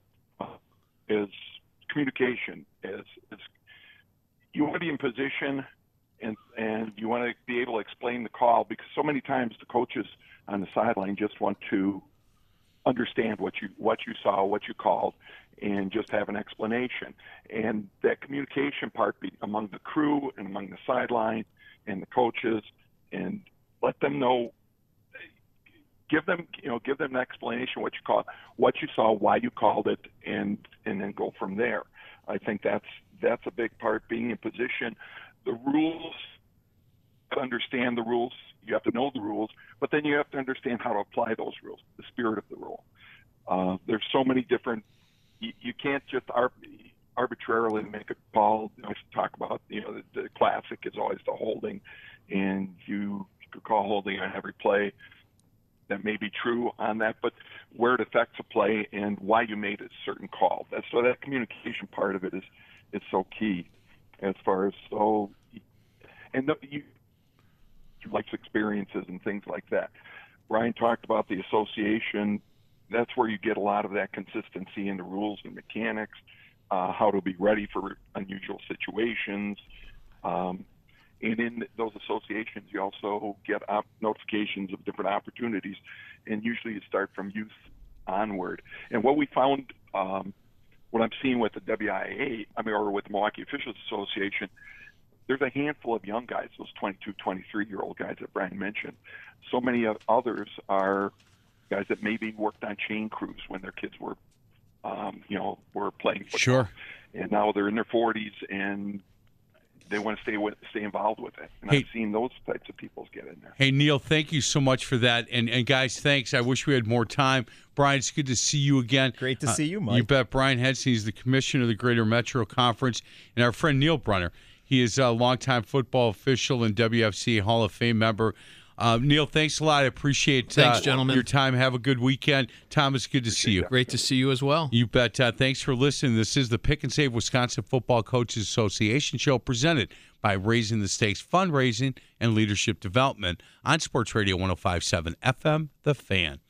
is communication. Is, is you want to be in position, and and you want to be able to explain the call, because so many times the coaches on the sideline just want to understand what you what you saw, what you called, and just have an explanation. And that communication part be among the crew and among the sideline and the coaches, and let them know, give them, you know, give them an explanation what you call, what you saw, why you called it, and and then go from there. I think that's that's a big part, being in position. The rules, to understand the rules, you have to know the rules, but then you have to understand how to apply those rules, the spirit of the rule. Uh, there's so many different, you, you can't just ar- arbitrarily make a call. I talk about, you know, the, the classic is always the holding, and you could call holding on every play. That may be true on that, but where it affects a play and why you made a certain call. That's so that communication part of it is is so key, as far as so, and the, you life's experiences and things like that. Ryan talked about the association. That's where you get a lot of that consistency in the rules and mechanics, uh, how to be ready for unusual situations. Um, And in those associations, you also get op- notifications of different opportunities, and usually you start from youth onward. And what we found, um, what I'm seeing with the W I A, I mean, or with the Milwaukee Officials Association, there's a handful of young guys, those twenty-two, twenty-three-year-old guys that Brian mentioned. So many of others are guys that maybe worked on chain crews when their kids were, um, you know, were playing football. Sure. And now they're in their forties and they want to stay with, stay involved with it. And Hey. I've seen those types of people get in there. Hey, Neil, thank you so much for that. And, and guys, thanks. I wish we had more time. Brian, it's good to see you again. Great to Uh, see you, Mike. You bet. Brian Henson, he's the commissioner of the Greater Metro Conference. And our friend Neil Brunner, he is a longtime football official and W F C Hall of Fame member. Uh, Neil, thanks a lot. I appreciate Thanks, uh, gentlemen. your time. Have a good weekend. Thomas, good to see you. Great to see you as well. You bet. Uh, thanks for listening. This is the Pick and Save Wisconsin Football Coaches Association show presented by Raising the Stakes Fundraising and Leadership Development on Sports Radio one oh five point seven F M, The Fan.